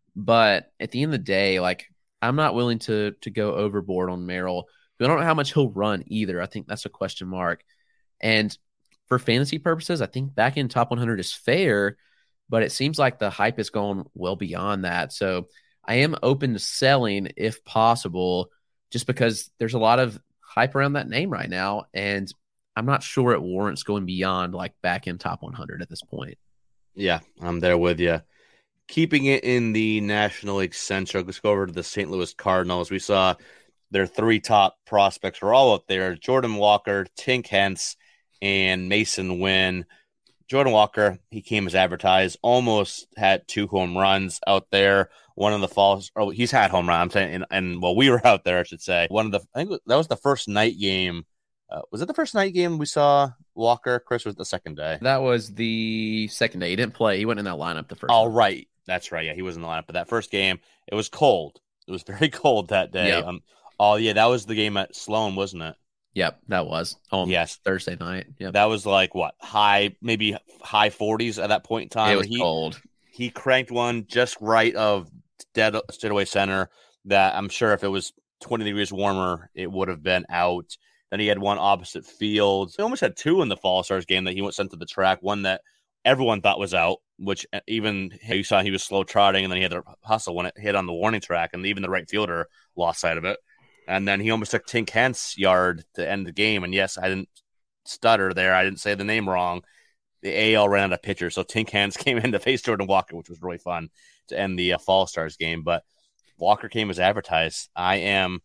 But at the end of the day, like, I'm not willing to go overboard on Merrill. We don't know how much he'll run either. I think that's a question mark. And for fantasy purposes, I think back in top 100 is fair, but it seems like the hype is going well beyond that. So I am open to selling if possible, just because there's a lot of hype around that name right now. And I'm not sure it warrants going beyond like back in top 100 at this point. Yeah, I'm there with you. Keeping it in the National League Central, let's go over to the St. Louis Cardinals. We saw their 3 top prospects were all up there: Jordan Walker, Tink Hence, and Mason Wynn. Jordan Walker, he came as advertised, almost had 2 home runs out there. One of the falls, he's had home run. I'm saying, and we were out there, I should say. I think that was the first night game. Was it the first night game we saw Walker? Chris, was the second day? That was the second day. He didn't play. He went in that lineup the first. Oh, right. That's right. Yeah, he was in the lineup. But that first game, it was cold. It was very cold that day. Yep. That was the game at Sloan, wasn't it? Yep, that was. Yes. Thursday night. Yep. That was like, what, maybe high 40s at that point in time? It was cold. He cranked one just right of dead straightaway center that I'm sure if it was 20 degrees warmer, it would have been out. Then he had one opposite field. He almost had 2 in the Fall Stars game that he went sent to the track. One that everyone thought was out, which even you saw he was slow trotting, and then he had to hustle when it hit on the warning track, and even the right fielder lost sight of it. And then he almost took Tink Hence's yard to end the game. And yes, I didn't stutter there. I didn't say the name wrong. The AL ran out of pitchers, so Tink Hence came in to face Jordan Walker, which was really fun to end the Fall Stars game. But Walker came as advertised. I am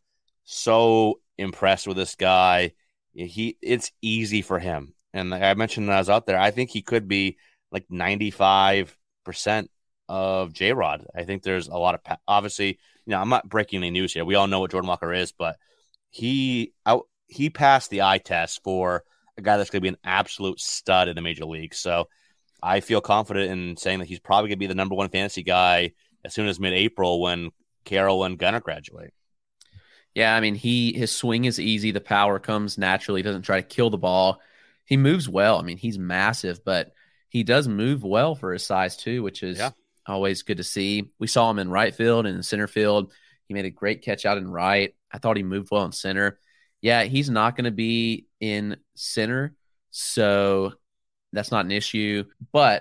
so impressed with this guy. It's easy for him. And like I mentioned when I was out there, I think he could be like 95% of J-Rod. I think there's a lot of obviously, I'm not breaking any news here. We all know what Jordan Walker is, but he passed the eye test for a guy that's going to be an absolute stud in the major league. So I feel confident in saying that he's probably going to be the number one fantasy guy as soon as mid-April when Carroll and Gunnar graduate. Yeah, I mean, his swing is easy. The power comes naturally. He doesn't try to kill the ball. He moves well. I mean, he's massive, but he does move well for his size too, which is always good to see. We saw him in right field and in center field. He made a great catch out in right. I thought he moved well in center. Yeah, he's not going to be in center, so that's not an issue. But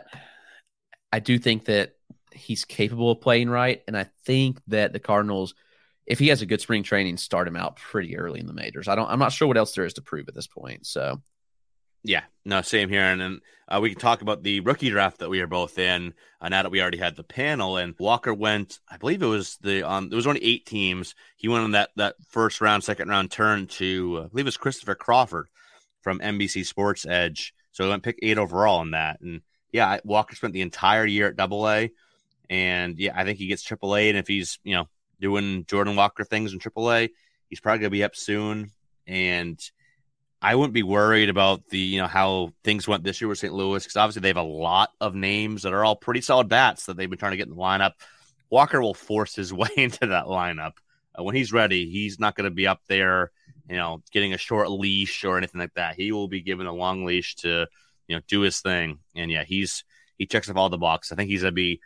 I do think that he's capable of playing right, and I think that the Cardinals, if he has a good spring training, start him out pretty early in the majors. I'm not sure what else there is to prove at this point. So, yeah, no, same here. And then we can talk about the rookie draft that we are both in now that we already had the panel. And Walker went, I believe it was there was only 8 teams. He went on that first round, second round turn to, I believe it was Christopher Crawford from NBC Sports Edge. So he went pick 8 overall in that. And yeah, Walker spent the entire year at AA. And yeah, I think he gets AAA. And if he's, doing Jordan Walker things in AAA, he's probably going to be up soon. And I wouldn't be worried about the, how things went this year with St. Louis, because obviously they have a lot of names that are all pretty solid bats that they've been trying to get in the lineup. Walker will force his way into that lineup. When he's ready, he's not going to be up there, getting a short leash or anything like that. He will be given a long leash to, do his thing. And yeah, he checks off all the boxes. I think he's going to be,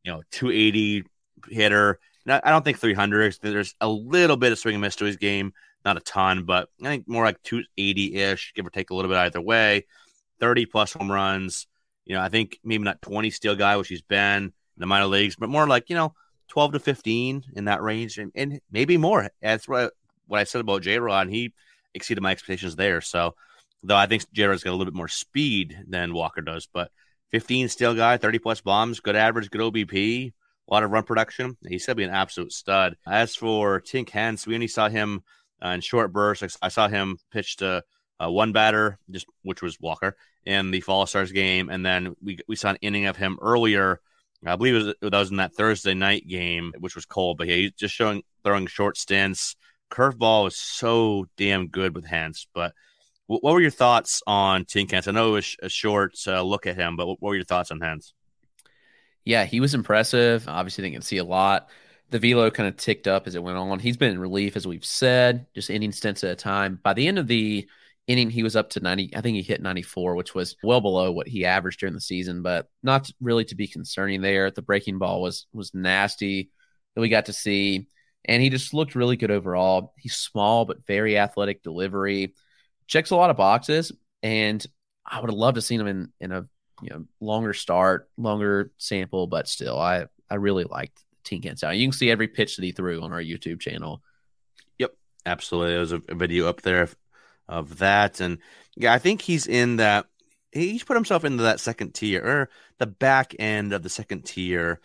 280 hitter. Now, I don't think 300. There's a little bit of swing and miss to his game. Not a ton, but I think more like 280-ish, give or take a little bit either way. 30-plus home runs. I think maybe not 20 steal guy, which he's been in the minor leagues, but more like, 12 to 15 in that range, and maybe more. That's what I said about J-Rod. He exceeded my expectations there. So, though I think J-Rod's got a little bit more speed than Walker does, but 15 steal guy, 30-plus bombs, good average, good OBP, a lot of run production. He's going to be an absolute stud. As for Tink Hence, we only saw him in short bursts. I saw him pitch to one batter, which was Walker, in the Fall Stars game, and then we saw an inning of him earlier. I believe that was in that Thursday night game, which was cold. But yeah, he's just throwing short stints. Curveball is so damn good with Hence. But what were your thoughts on Tink Hence? I know it was a short look at him, but what were your thoughts on Hence? Yeah, he was impressive. Obviously, they can see a lot. The velo kind of ticked up as it went on. He's been in relief, as we've said, just inning stints at a time. By the end of the inning, he was up to 90. I think he hit 94, which was well below what he averaged during the season, but not really to be concerning there. The breaking ball was nasty that we got to see, and he just looked really good overall. He's small, but very athletic delivery. Checks a lot of boxes, and I would have loved to see him in a longer start, longer sample, but still, I really liked Tink Hence out. You can see every pitch that he threw on our YouTube channel. Yep, absolutely. There's a video up there of that. And yeah, I think he's in that. He's put himself into that second tier, or the back end of the second tier,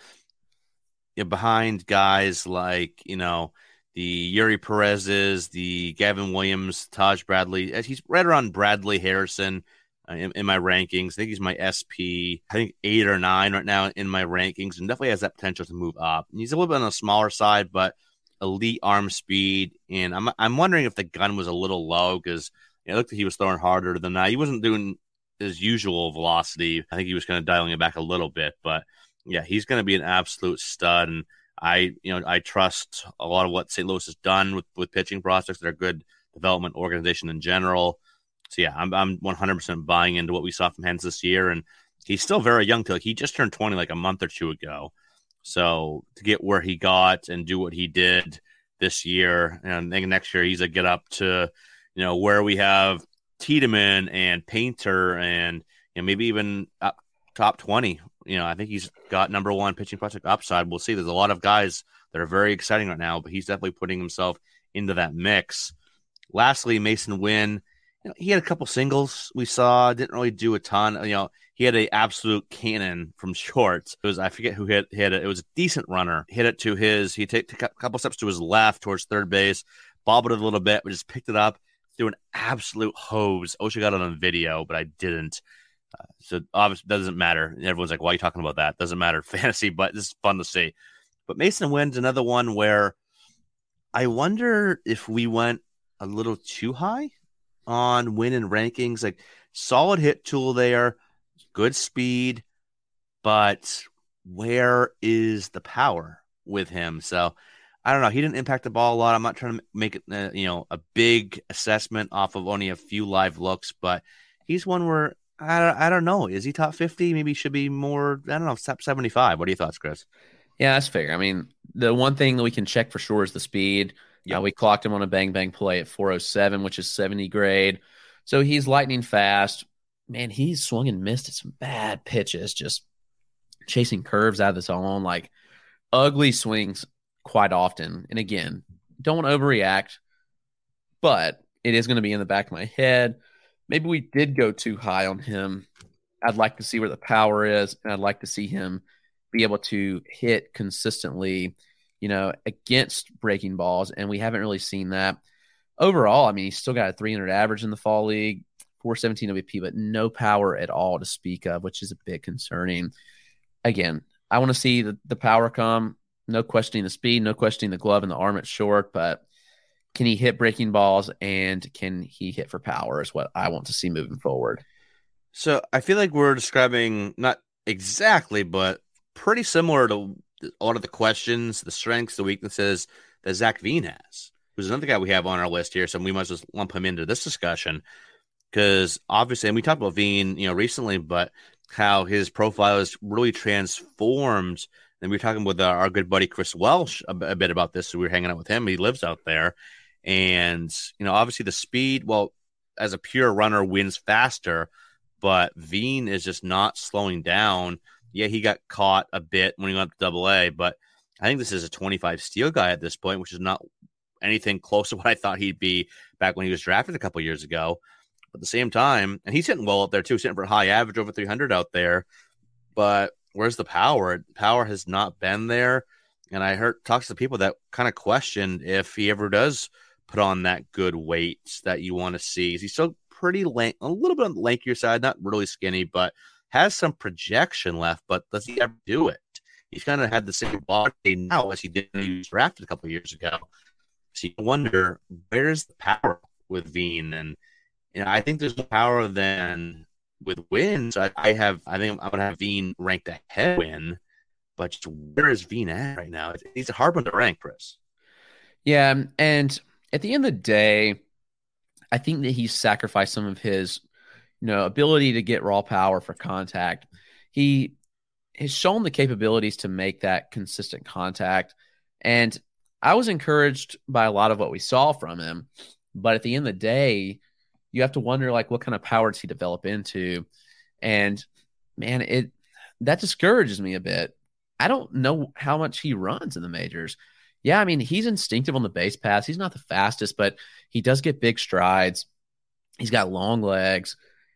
behind guys like, the Yuri Perez's, the Gavin Williams, Taj Bradley. He's right around Bradley Harrison in my rankings. I think he's my SP, I think 8 or 9 right now in my rankings, and definitely has that potential to move up. And he's a little bit on the smaller side, but elite arm speed. And I'm wondering if the gun was a little low, because it looked like he was throwing harder than that. He wasn't doing his usual velocity. I think he was kind of dialing it back a little bit, but yeah, he's going to be an absolute stud. And I trust a lot of what St. Louis has done with pitching prospects. They're a good development organization in general. So yeah, I'm 100% buying into what we saw from Hence this year, and he's still very young too. He just turned 20 like a month or two ago. So to get where he got and do what he did this year, and then next year he's a get up to, where we have Tiedemann and Painter and maybe even up top 20. I think he's got number one pitching prospect upside. We'll see. There's a lot of guys that are very exciting right now, but he's definitely putting himself into that mix. Lastly, Mason Wynn. He had a couple singles we saw, didn't really do a ton. He had an absolute cannon from short. I forget who hit it. It was a decent runner. Hit it to he took a couple steps to his left towards third base, bobbled it a little bit, but just picked it up, threw an absolute hose. I wish I got it on video, but I didn't. So obviously, that doesn't matter. Everyone's like, why are you talking about that? Doesn't matter. Fantasy, but this is fun to see. But Mason Wynn's another one where I wonder if we went a little too high on Wynn and rankings. Like, solid hit tool there, good speed, but where is the power with him? So I don't know. He didn't impact the ball a lot. I'm not trying to make it, a big assessment off of only a few live looks, but he's one where I don't know. Is he top 50? Maybe he should be more, I don't know, top 75. What are your thoughts, Chris? Yeah, that's fair. I mean, the one thing that we can check for sure is the speed. Yeah, we clocked him on a bang play at 407, which is 70 grade. So he's lightning fast. Man, he's swung and missed at some bad pitches, just chasing curves out of the zone, like ugly swings quite often. And again, don't overreact, but it is going to be in the back of my head. Maybe we did go too high on him. I'd like to see where the power is, and I'd like to see him be able to hit consistently, against breaking balls, and we haven't really seen that. Overall, I mean, he's still got a 300 average in the fall league, 417 OBP, but no power at all to speak of, which is a bit concerning. Again, I want to see the power come. No questioning the speed, no questioning the glove and the arm at short, but can he hit breaking balls and can he hit for power is what I want to see moving forward. So I feel like we're describing not exactly, but pretty similar to a lot of the questions, the strengths, the weaknesses that Zach Veen has, who's another guy we have on our list here. So we might as well lump him into this discussion because obviously, and we talked about Veen, recently, but how his profile is really transformed. And we were talking with our good buddy Chris Welsh a bit about this. So we were hanging out with him. He lives out there. And, obviously the speed, well, as a pure runner wins faster, but Veen is just not slowing down. Yeah, he got caught a bit when he went up to AA, but I think this is a 25 steal guy at this point, which is not anything close to what I thought he'd be back when he was drafted a couple years ago. But at the same time, and he's hitting well up there too, sitting for a high average over 300 out there. But where's the power? Power has not been there. And I heard talks to people that kind of questioned if he ever does put on that good weight that you want to see. He's still pretty lank, a little bit on the lankier side, not really skinny, but has some projection left. But does he ever do it? He's kind of had the same body now as he did when he was drafted a couple of years ago. So you wonder, where's the power with Veen? And I think there's more power than with wins. I think I'm gonna have Veen ranked ahead win, but just where is Veen at right now? He's a hard one to rank, Chris. Yeah, and at the end of the day, I think that he's sacrificed some of his, ability to get raw power for contact. He has shown the capabilities to make that consistent contact, and I was encouraged by a lot of what we saw from him. But at the end of the day, you have to wonder, like, what kind of power does he develop into? And man, that discourages me a bit. I don't know how much he runs in the majors. Yeah, I mean, he's instinctive on the base pass. He's not the fastest, but he does get big strides. He's got long legs.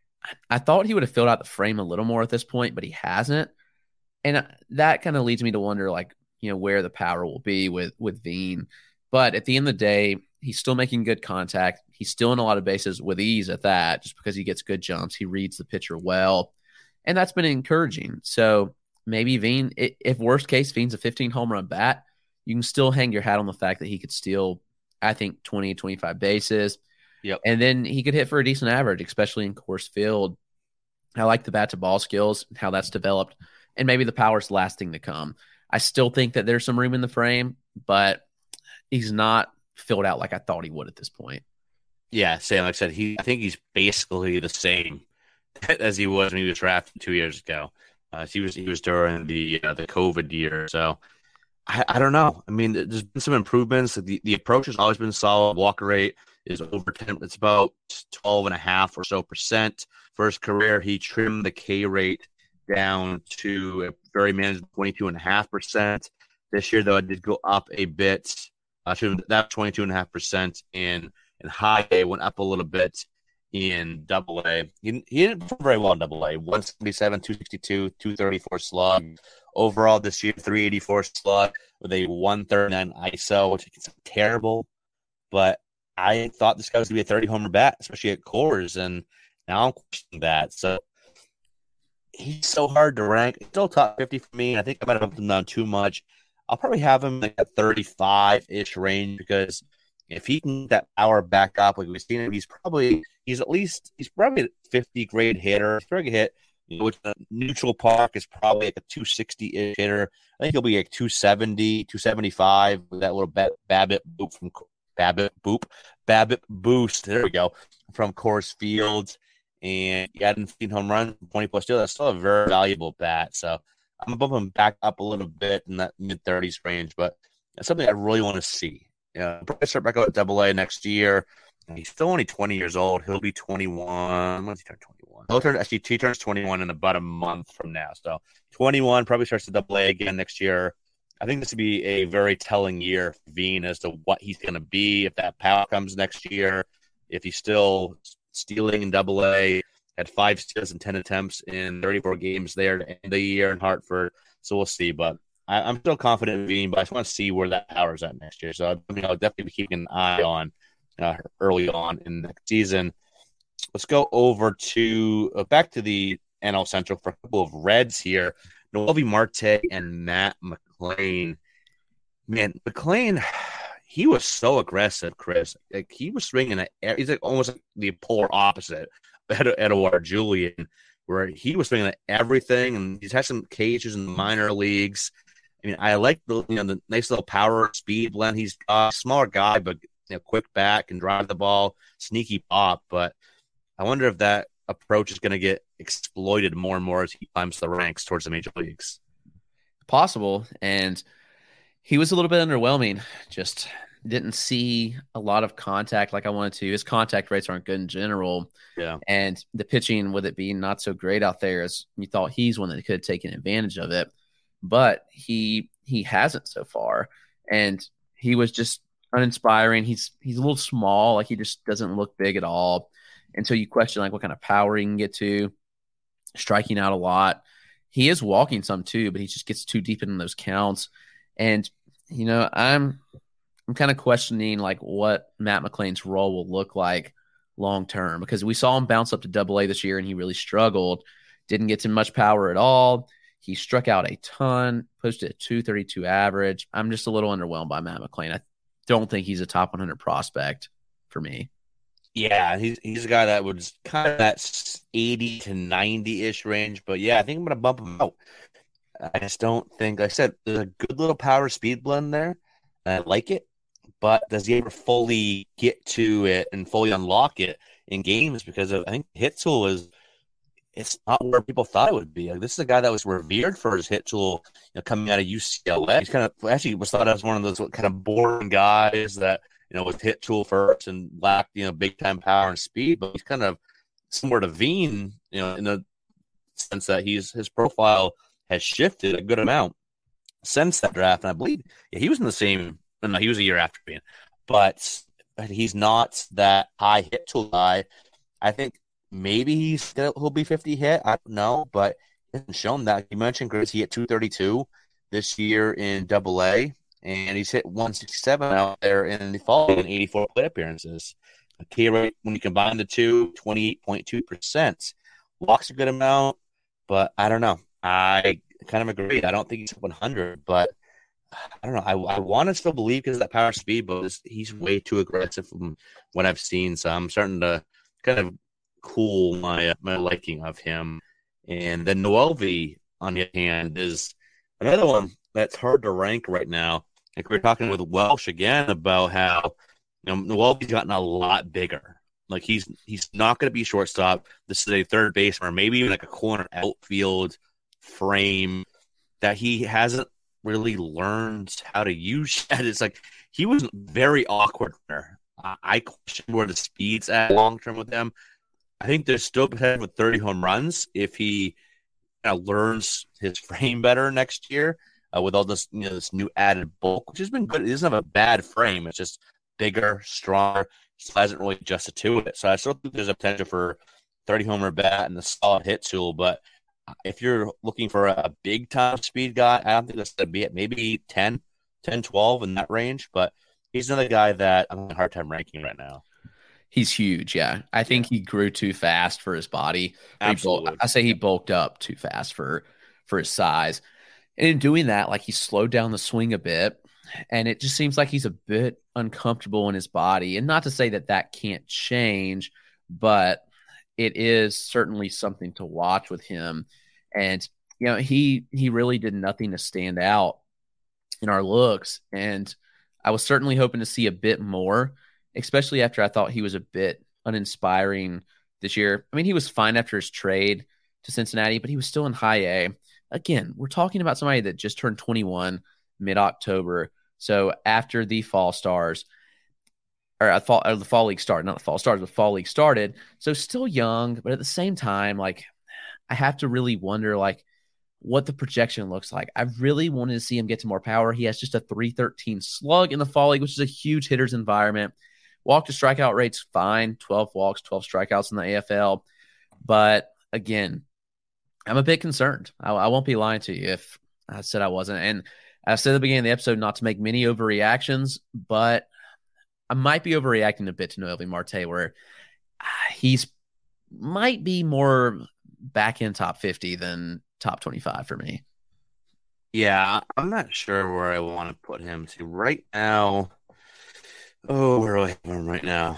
I thought he would have filled out the frame a little more at this point, but he hasn't. And that kind of leads me to wonder, like, where the power will be with Veen. But at the end of the day, he's still making good contact. He's still in a lot of bases with ease at that, just because he gets good jumps. He reads the pitcher well, and that's been encouraging. So maybe Veen, if worst case, Veen's a 15 home run bat, you can still hang your hat on the fact that he could steal, I think, 20, 25 bases. Yep. And then he could hit for a decent average, especially in Coors Field. I like the bat to ball skills, how that's developed, and maybe the power's last thing to come. I still think that there's some room in the frame, but he's not filled out like I thought he would at this point. Yeah, same. Like I said, I think he's basically the same as he was when he was drafted 2 years ago. He was during the COVID year, so I don't know. I mean, there's been some improvements. The approach has always been solid. Walker rate is over 10. It's about 12.5% or so. For his career, he trimmed the K rate down to a very manageable 22.5%. This year, though, it did go up a bit. To that 22.5% in high A, went up a little bit in Double A. He didn't perform very well in Double A. 177, 262, 234 slug. Overall this year, 384 slug with a 139 ISO, which is terrible. But I thought this guy was going to be a 30 homer bat, especially at Coors, and now I'm questioning that. So he's so hard to rank. He's still top 50 for me. I think I might have bumped him down too much. I'll probably have him like a 35-ish range, because if he can get that power back up like we've seen him, he's probably a 50 grade hitter. He's probably hit which the neutral park is probably like a 260-ish hitter. I think he'll be like 270, 275 with that little Babbitt boost. There we go. From Coors Field. And he hadn't seen home run 20+ steals. That's still a very valuable bat. So I'm going to bump him back up a little bit in that mid-30s range. But that's something I really want to see. Probably start back out at Double-A next year. He's still only 20 years old. He'll be 21. When's he turn 21? He turns 21 in about a month from now. So 21, probably starts to Double-A again next year. I think this would be a very telling year for Veen as to what he's going to be, if that power comes next year, if he's still stealing in Double-A, had 5 steals and 10 attempts in 34 games there to end the year in Hartford. So we'll see. But I'm still confident in Veen, but I just want to see where that power is at next year. So I'll definitely be keeping an eye on early on in the season. Let's go over to back to the NL Central for a couple of Reds here. Noelvi Marte and Matt McLain. Man, McLain, he was so aggressive, Chris. Like, he was swinging he's like almost like the polar opposite of Edouard Julien, where he was swinging at everything, and he's had some cages in the minor leagues. I mean, I like the nice little power speed blend. He's a smaller guy, but quick back and drive the ball, sneaky pop. But I wonder if that approach is going to get exploited more and more as he climbs the ranks towards the major leagues. Possible. And he was a little bit underwhelming. Just didn't see a lot of contact like I wanted to. His contact rates aren't good in general. Yeah. And the pitching, with it being not so great out there, as you thought he's one that could have taken advantage of it. But he hasn't so far. And he was just uninspiring. He's a little small. Like, he just doesn't look big at all. And so you question, like, what kind of power he can get to, striking out a lot. He is walking some too, but he just gets too deep in those counts. And, I'm kind of questioning, like, what Matt McLain's role will look like long term, because we saw him bounce up to Double-A this year and he really struggled. Didn't get to much power at all. He struck out a ton, posted a 232 average. I'm just a little underwhelmed by Matt McLain. I don't think he's a top 100 prospect for me. Yeah, he's a guy that was kind of that 80 to 90-ish range. But, yeah, I think I'm going to bump him out. I just don't think – like I said, there's a good little power speed blend there. And I like it. But does he ever fully get to it and fully unlock it in games? Because I think hit tool it's not where people thought it would be. Like, this is a guy that was revered for his hit tool coming out of UCLA. He's kind of – actually was thought as one of those kind of boring guys that – with hit tool first and lacked, big time power and speed, but he's kind of similar to Veen, in the sense that his profile has shifted a good amount since that draft. And I believe he was in the same, no, he was a year after Veen, but he's not that high hit tool guy. I think maybe he'll be 50 hit. I don't know, but he hasn't shown that. You mentioned, Chris, he hit 232 this year in Double-A. And he's hit 167 out there in the fall in 84 plate appearances. A K rate, when you combine the two, 28.2%. Walks a good amount, but I don't know. I kind of agree. I don't think he's 100, but I don't know. I want to still believe because of that power speed, but he's way too aggressive from what I've seen. So I'm starting to kind of cool my liking of him. And then Noelvi, on the other hand, is another one that's hard to rank right now. Like, we were talking with Welsh again about how Noelvi's gotten a lot bigger. Like, he's not going to be shortstop. This is a third baseman, or maybe even like a corner outfield frame that he hasn't really learned how to use yet. It's like he was very awkward there. I question where the speed's at long term with him. I think there's still potential with 30 home runs if he learns his frame better next year. With all this, this new added bulk, which has been good. It doesn't have a bad frame. It's just bigger, stronger. Still hasn't really adjusted to it. So I still think there's a potential for 30-homer bat and a solid hit tool. But if you're looking for a big-time speed guy, I don't think that's going to be it. Maybe 10, 12 in that range. But he's another guy that I'm having a hard time ranking right now. He's huge, yeah. I think he grew too fast for his body. Absolutely. I say he bulked up too fast for his size. And in doing that, like, he slowed down the swing a bit, and it just seems like he's a bit uncomfortable in his body. And not to say that can't change, but it is certainly something to watch with him. And, he really did nothing to stand out in our looks. And I was certainly hoping to see a bit more, especially after I thought he was a bit uninspiring this year. I mean, he was fine after his trade to Cincinnati, but he was still in high A. Again, we're talking about somebody that just turned 21 mid-October. So after the Fall Stars, or the Fall League started, not the Fall Stars, the Fall League started. So still young, but at the same time, like, I have to really wonder, like, what the projection looks like. I really wanted to see him get to more power. He has just a 313 slug in the Fall League, which is a huge hitter's environment. Walk to strikeout rate's fine, 12 walks, 12 strikeouts in the AFL. But again, I'm a bit concerned. I won't be lying to you if I said I wasn't. And I said at the beginning of the episode not to make many overreactions, but I might be overreacting a bit to Noelvi Marte, where he's might be more back in top 50 than top 25 for me. Yeah, I'm not sure where I want to put him. See, right now, where do I have him right now?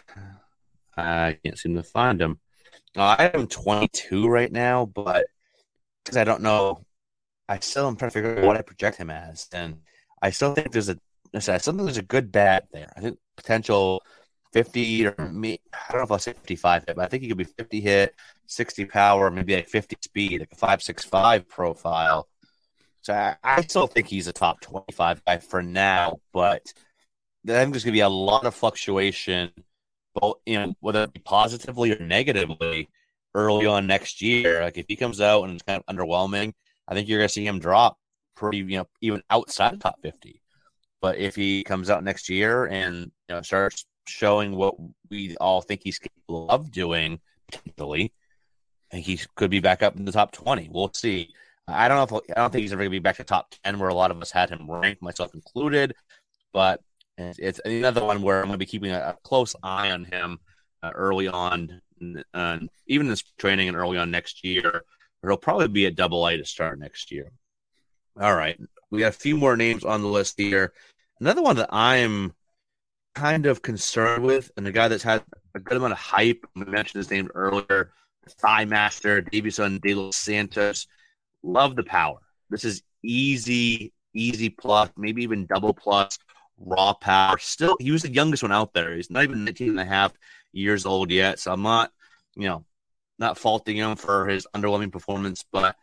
I can't seem to find him. I have him 22 right now, but because I don't know, I still am trying to figure out what I project him as, and I still think there's a good bat there. I think potential 50 or I don't know if I'll say 55 hit, but I think he could be 50 hit, 60 power, maybe like 50 speed, like a 5.65 profile. So I still think he's a top 25 guy for now, but I think there's going to be a lot of fluctuation, both whether it be positively or negatively, early on next year. Like if he comes out and it's kind of underwhelming, I think you're going to see him drop pretty, even outside the top 50. But if he comes out next year and starts showing what we all think he's capable of doing, potentially, I think he could be back up in the top 20. We'll see. I don't think he's ever going to be back to top 10 where a lot of us had him ranked, myself included. But it's another one where I'm going to be keeping a close eye on him early on, even in this training and early on next year. He'll probably be a AA to start next year. All right. We got a few more names on the list here. Another one that I'm kind of concerned with, and a guy that's had a good amount of hype, we mentioned his name earlier, Thigh Master, Davison De Los Santos. Love the power. This is easy plus, maybe even double plus raw power. Still, he was the youngest one out there. He's not even 19 and a half years old yet, so I'm not, not faulting him for his underwhelming performance, but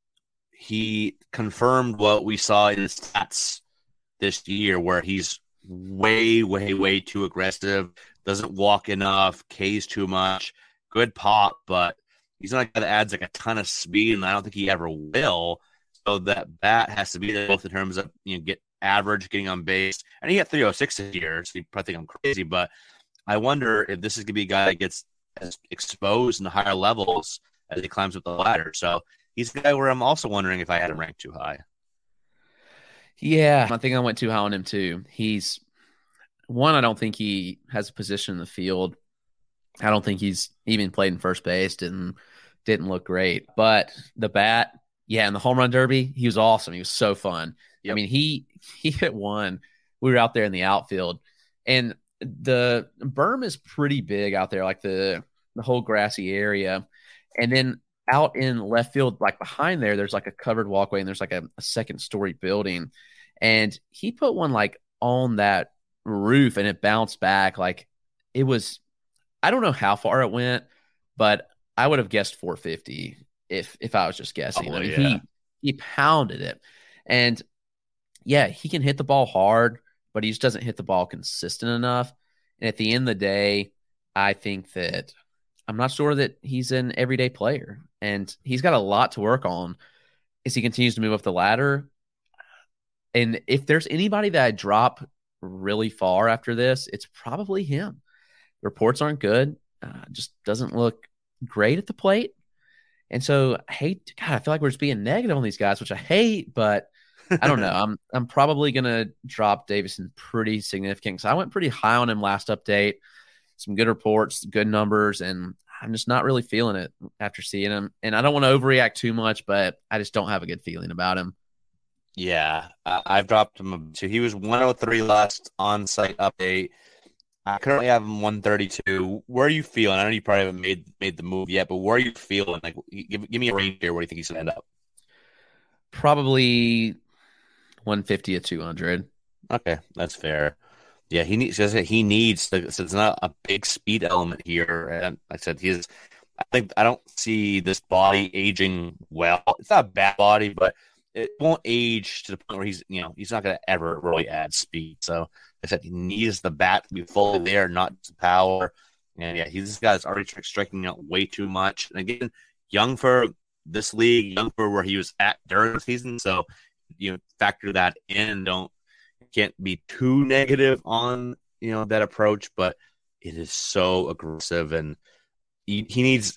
he confirmed what we saw in his stats this year, where he's way, way, way too aggressive, doesn't walk enough, Ks too much, good pop, but he's not a guy that adds like a ton of speed, and I don't think he ever will. So that bat has to be there both in terms of get average, getting on base, and he got 306 this year, so you probably think I'm crazy, but I wonder if this is going to be a guy that gets as exposed in the higher levels as he climbs up the ladder. So he's a guy where I'm also wondering if I had him ranked too high. Yeah, I think I went too high on him too. He's one, I don't think he has a position in the field. I don't think he's even played in first base and didn't look great. But the bat, yeah, in the home run derby, he was awesome. He was so fun. Yep. I mean, he hit one. We were out there in the outfield, and the berm is pretty big out there, like the whole grassy area. And then out in left field, like behind there's like a covered walkway, and there's like a second-story building. And he put one like on that roof, and it bounced back. Like it was, I don't know how far it went, but I would have guessed 450 if I was just guessing. Oh, I mean, yeah. he pounded it. And yeah, he can hit the ball hard, but he just doesn't hit the ball consistent enough. And at the end of the day, I think that I'm not sure that he's an everyday player, and he's got a lot to work on as he continues to move up the ladder. And if there's anybody that I drop really far after this, it's probably him. Reports aren't good. Just doesn't look great at the plate. And so I feel like we're just being negative on these guys, which I hate, but I don't know. I'm probably going to drop Davison pretty significant, because I went pretty high on him last update. Some good reports, good numbers, and I'm just not really feeling it after seeing him. And I don't want to overreact too much, but I just don't have a good feeling about him. Yeah, I've dropped him. So he was 103 last on-site update. I currently have him 132. Where are you feeling? I know you probably haven't made the move yet, but where are you feeling? Like, give me a range here. Where do you think he's going to end up? Probably 150 to 200. Okay, that's fair. Yeah, he needs. So it's not a big speed element here. And I said I don't see this body aging well. It's not a bad body, but it won't age to the point where he's not going to ever really add speed. So I said he needs the bat to be fully there, not just power. And yeah, this guy's already striking out way too much. And again, young for this league, young for where he was at during the season. So factor that in. Can't be too negative on that approach, but it is so aggressive, and he needs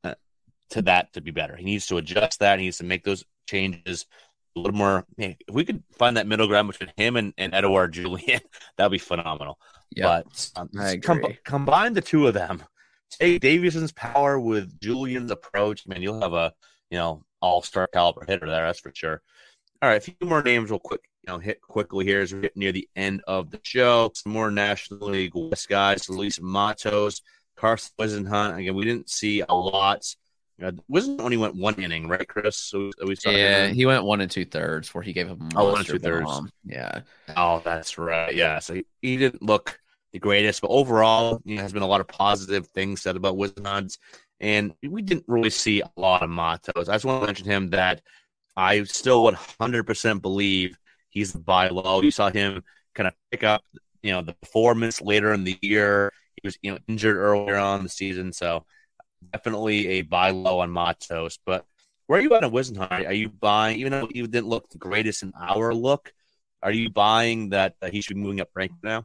to be better. He needs to adjust that. He needs to make those changes a little more. Man, if we could find that middle ground between him and Edouard Julien, that'd be phenomenal. Yeah, but combine the two of them. Take Davidson's power with Julian's approach. Man, you'll have a all-star caliber hitter there. That's for sure. All right, a few more names real quick. Hit quickly here as we get near the end of the show. Some more National League West guys. Luis Matos, Carson Whisenhunt. Again, we didn't see a lot. Whisenhunt only went one inning, right, Chris? So he went 1 2/3 where he gave him 1 2/3. Yeah. Oh, that's right. Yeah. So he didn't look the greatest, but overall, has been a lot of positive things said about Whisenhunt, and we didn't really see a lot of Matos. I just want to mention him that I still 100% believe he's the buy low. You saw him kind of pick up, the performance later in the year. He was, injured earlier on in the season, so definitely a buy low on Matos. But where are you at on Whisenhunt? Are you buying, even though he didn't look the greatest in our look, are you buying that he should be moving up rank now?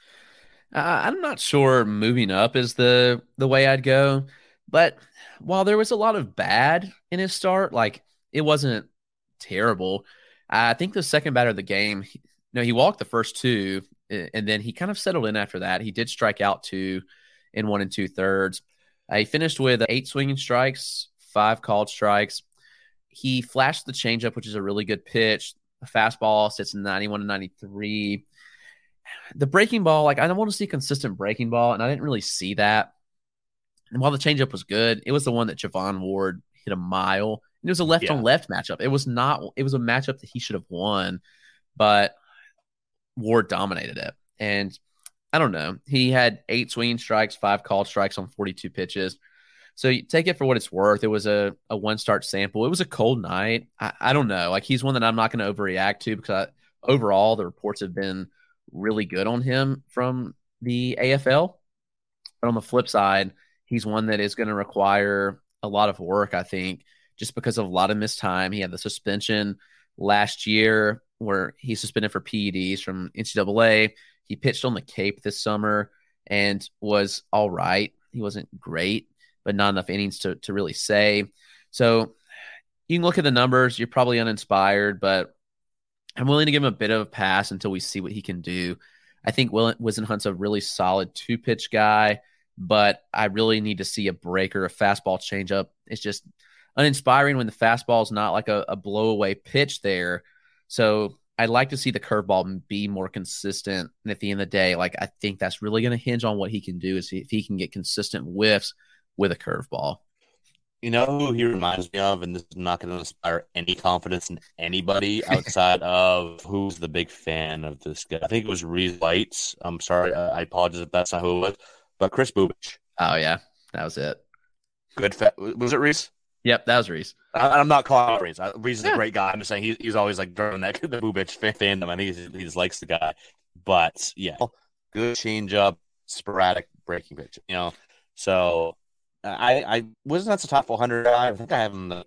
I'm not sure moving up is the way I'd go. But while there was a lot of bad in his start, like it wasn't terrible. I think the second batter of the game, he walked the first two, and then he kind of settled in after that. He did strike out 2 in 1 2/3. He finished with 8 swinging strikes, 5 called strikes. He flashed the changeup, which is a really good pitch. The fastball sits in 91 to 93. The breaking ball, I don't want to see consistent breaking ball, and I didn't really see that. And while the changeup was good, it was the one that Javon Ward hit a mile. It was a left-on-left matchup. It was a matchup that he should have won, but Ward dominated it. And I don't know. He had 8 swinging strikes, 5 called strikes on 42 pitches. So you take it for what it's worth. It was a one-start sample. It was a cold night. I don't know. He's one that I'm not going to overreact to because overall the reports have been really good on him from the AFL. But on the flip side, he's one that is going to require a lot of work, I think, just because of a lot of missed time. He had the suspension last year where he's suspended for PEDs from NCAA. He pitched on the Cape this summer and was all right. He wasn't great, but not enough innings to really say. So you can look at the numbers. You're probably uninspired, but I'm willing to give him a bit of a pass until we see what he can do. I think Whisenhunt's a really solid 2-pitch guy, but I really need to see a breaker, a fastball changeup. It's just uninspiring when the fastball is not like a blow-away pitch there. So I'd like to see the curveball be more consistent. And at the end of the day, I think that's really going to hinge on what he can do is if he can get consistent whiffs with a curveball. You know who he reminds me of, and this is not going to inspire any confidence in anybody outside of who's the big fan of this guy. I think it was Reese Lights. I'm sorry. I apologize if that's not who it was. But Chris Bubich. Oh, yeah. That was it. Good. Was it Reese? Yep, that was Reese. I'm not calling out Reese. Reese is a great guy. I'm just saying he's always during the Bubich fandom. I think he just likes the guy. But, yeah, good changeup, sporadic breaking pitch. So I wasn't that's a top 400 guy. I think I have him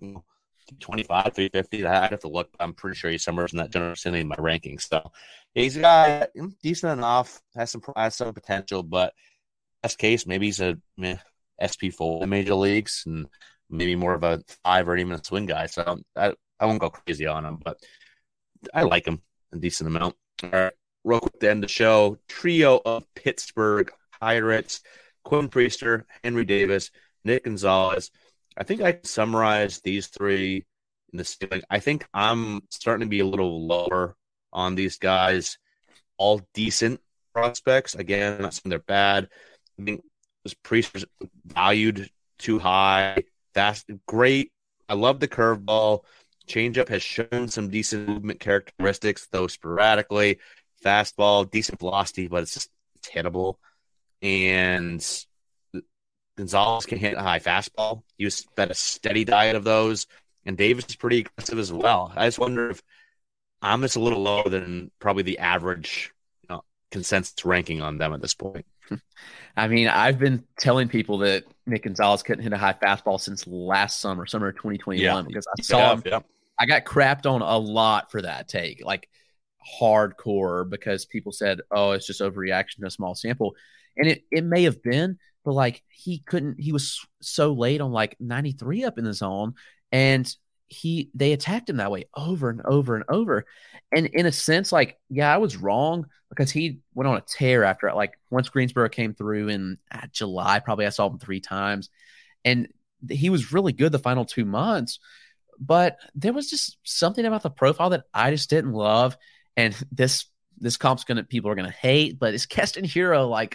25, 350. I'd have to look. I'm pretty sure he's somewhere in that general vicinity in my rankings. So he's a guy decent enough, has some potential, but best case, maybe he's a SP4 in major leagues and maybe more of a 5 or even a swing guy. So I won't go crazy on him, but I like him a decent amount. All right, real quick to end the show, trio of Pittsburgh Pirates, Quinn Priester, Henry Davis, Nick Gonzalez. I think I summarized these three in the ceiling. I think I'm starting to be a little lower on these guys. All decent prospects. Again, I'm not saying they're bad. I think this Priester's valued too high. That's great. I love the curveball. Changeup has shown some decent movement characteristics, though sporadically. Fastball, decent velocity, but it's hittable. And Gonzalez can hit a high fastball. He was fed a steady diet of those. And Davis is pretty aggressive as well. I just wonder if I'm just a little lower than probably the average consensus ranking on them at this point. I mean, I've been telling people that Nick Gonzalez couldn't hit a high fastball since last summer of 2021, because I saw him. Yeah. I got crapped on a lot for that take, like hardcore, because people said, oh, it's just overreaction to a small sample. And it may have been, but like he was so late on like 93 up in the zone, and they attacked him that way over and over and over. And in a sense, like, yeah, I was wrong, because he went on a tear after it. Like once Greensboro came through in July, probably I saw him 3 times, and he was really good the final 2 months. But there was just something about the profile that I just didn't love. And this comp's people are gonna hate, but it's Keston Hiura. Like,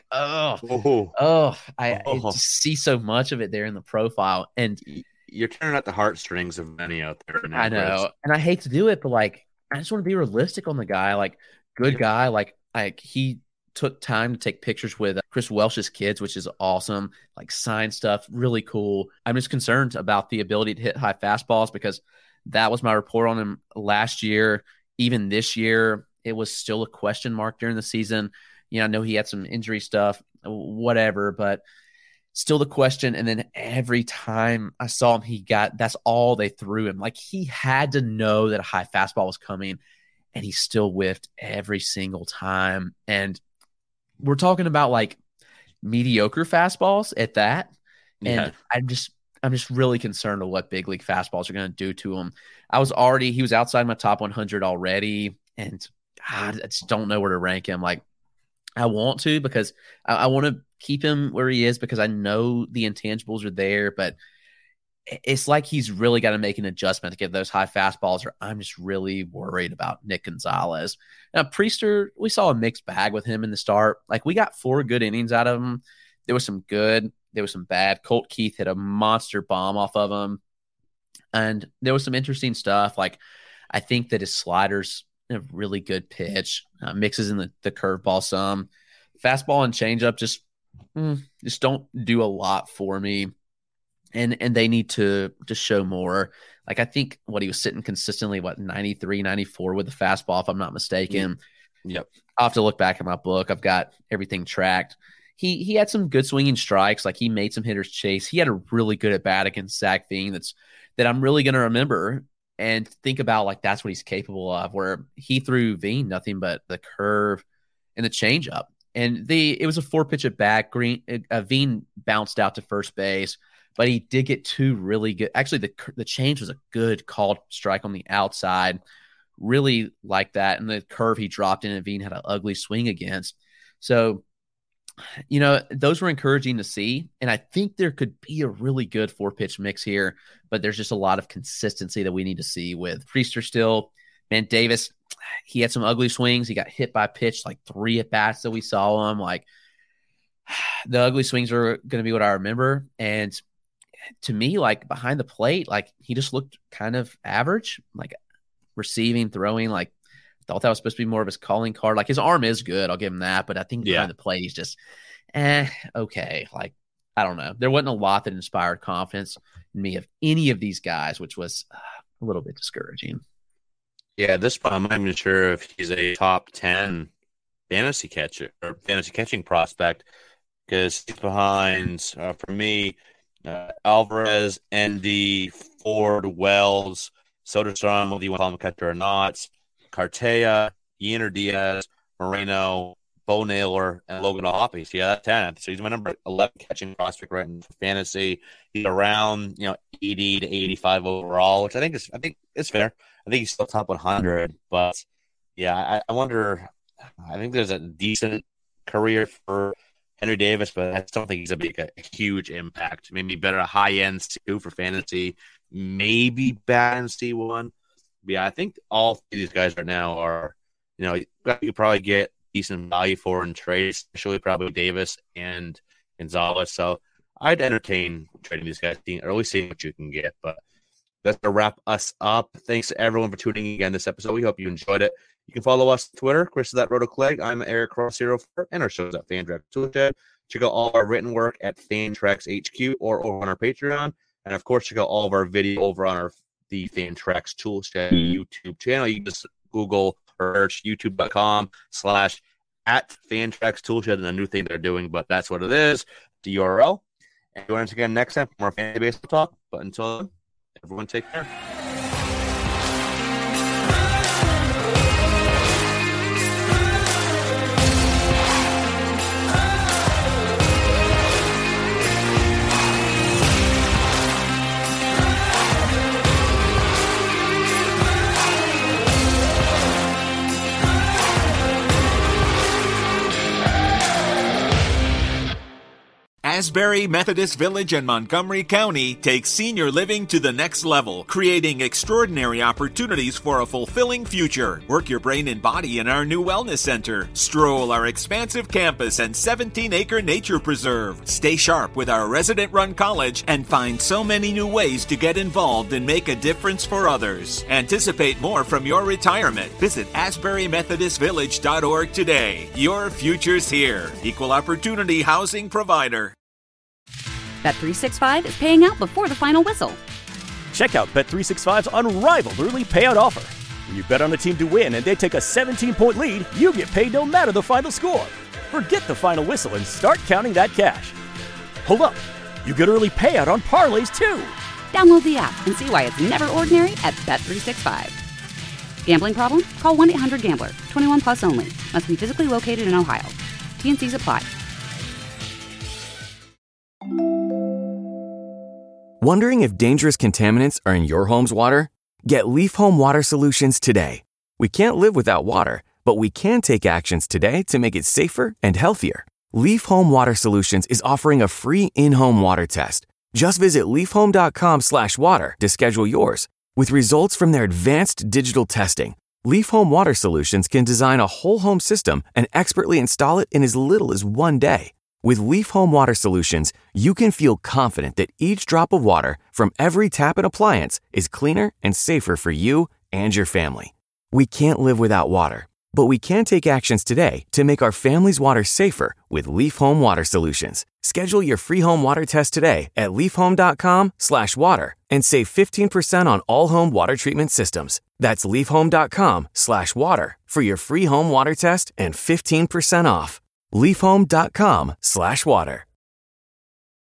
I just see so much of it there in the profile, and you're turning out the heartstrings of many out there. I know, and I hate to do it, but like, I just want to be realistic on the guy. Like, good guy. Like he took time to take pictures with Chris Welsh's kids, which is awesome. Like, sign stuff, really cool. I'm just concerned about the ability to hit high fastballs, because that was my report on him last year. Even this year, it was still a question mark during the season. You know, I know he had some injury stuff, whatever, but still the question. And then every time I saw him, that's all they threw him. Like, he had to know that a high fastball was coming, and he still whiffed every single time. And we're talking about like mediocre fastballs at that. And I'm just really concerned of what big league fastballs are going to do to him. He was outside my top 100 already, and I just don't know where to rank him. Like, I want to, because I want to keep him where he is, because I know the intangibles are there, but it's like he's really got to make an adjustment to get those high fastballs, or I'm just really worried about Nick Gonzalez. Now, Priester, we saw a mixed bag with him in the start. Like, we got 4 good innings out of him. There was some good, there was some bad. Colt Keith hit a monster bomb off of him, and there was some interesting stuff. Like, I think that his slider's a really good pitch, mixes in the curveball some. Fastball and changeup just don't do a lot for me. And they need to show more. Like, I think he was sitting consistently, 93, 94 with the fastball, if I'm not mistaken. Yep. I'll have to look back at my book. I've got everything tracked. He had some good swinging strikes. Like, he made some hitters chase. He had a really good at bat against Zach Veen that I'm really going to remember and think about. Like, that's what he's capable of, where he threw Veen nothing but the curve and the changeup. And it was a 4-pitch at bat. Veen bounced out to first base, but he did get 2 really good. Actually, the change was a good called strike on the outside. Really like that. And the curve he dropped in, and Veen had an ugly swing against. So, you know, those were encouraging to see. And I think there could be a really good 4-pitch mix here, but there's just a lot of consistency that we need to see with Priester still. Man, Davis, he had some ugly swings. He got hit by a pitch, like 3 at-bats that we saw him. Like, the ugly swings are going to be what I remember. And to me, like, behind the plate, like, he just looked kind of average, like receiving, throwing. Like, I thought that was supposed to be more of his calling card. Like, his arm is good, I'll give him that, but I think behind the plate, he's just okay. Like, I don't know. There wasn't a lot that inspired confidence in me of any of these guys, which was a little bit discouraging. Yeah, at this point, I'm not even sure if he's a top 10 fantasy catcher or fantasy catching prospect, because he's behind, for me, Alvarez, Endy, Ford, Wells, Soderstrom, whether you want to call him a catcher or not, Cartea, Yener Diaz, Moreno, Bo Naylor, and Logan O'Hoppe. So, yeah, that's 10. So he's my number 11 catching prospect right in fantasy. He's around 80 to 85 overall, which I think is fair. I think he's still top 100, but yeah, I wonder. I think there's a decent career for Henry Davis, but I don't think he's a huge impact. Maybe better a high end C2 for fantasy, maybe bad in C1. But yeah, I think all 3 of these guys right now are, you probably get decent value for in trades, especially probably Davis and Gonzalez. So I'd entertain trading these guys, or at least seeing what you can get. But that's to wrap us up. Thanks to everyone for tuning in again this episode. We hope you enjoyed it. You can follow us on Twitter. Chris is at RotoClegg. I'm Eric Cross04, and our show's at FanTrax Toolshed. Check out all our written work at FanTrax HQ or over on our Patreon. And, of course, check out all of our video over on the FanTrax Toolshed YouTube channel. You can just Google or search youtube.com/@FanTrax Toolshed and a new thing they're doing, but that's what it is, the URL. And join us again next time for more fantasy baseball talk. But until then, everyone take care. Asbury Methodist Village in Montgomery County takes senior living to the next level, creating extraordinary opportunities for a fulfilling future. Work your brain and body in our new wellness center. Stroll our expansive campus and 17-acre nature preserve. Stay sharp with our resident-run college and find so many new ways to get involved and make a difference for others. Anticipate more from your retirement. Visit AsburyMethodistVillage.org today. Your future's here. Equal opportunity housing provider. Bet365 is paying out before the final whistle. Check out Bet365's unrivaled early payout offer. When you bet on a team to win and they take a 17-point lead, you get paid no matter the final score. Forget the final whistle and start counting that cash. Hold up, you get early payout on parlays too. Download the app and see why it's never ordinary at Bet365. Gambling problem? Call 1-800-GAMBLER. 21 plus only. Must be physically located in Ohio. T&Cs apply. Wondering if dangerous contaminants are in your home's water? Get Leaf Home Water Solutions today. We can't live without water, but we can take actions today to make it safer and healthier. Leaf Home Water Solutions is offering a free in-home water test. Just visit leafhome.com/water to schedule yours. With results from their advanced digital testing, Leaf Home Water Solutions can design a whole home system and expertly install it in as little as 1 day. With Leaf Home Water Solutions, you can feel confident that each drop of water from every tap and appliance is cleaner and safer for you and your family. We can't live without water, but we can take actions today to make our family's water safer with Leaf Home Water Solutions. Schedule your free home water test today at leafhome.com/water and save 15% on all home water treatment systems. That's leafhome.com/water for your free home water test and 15% off. leafhome.com/water.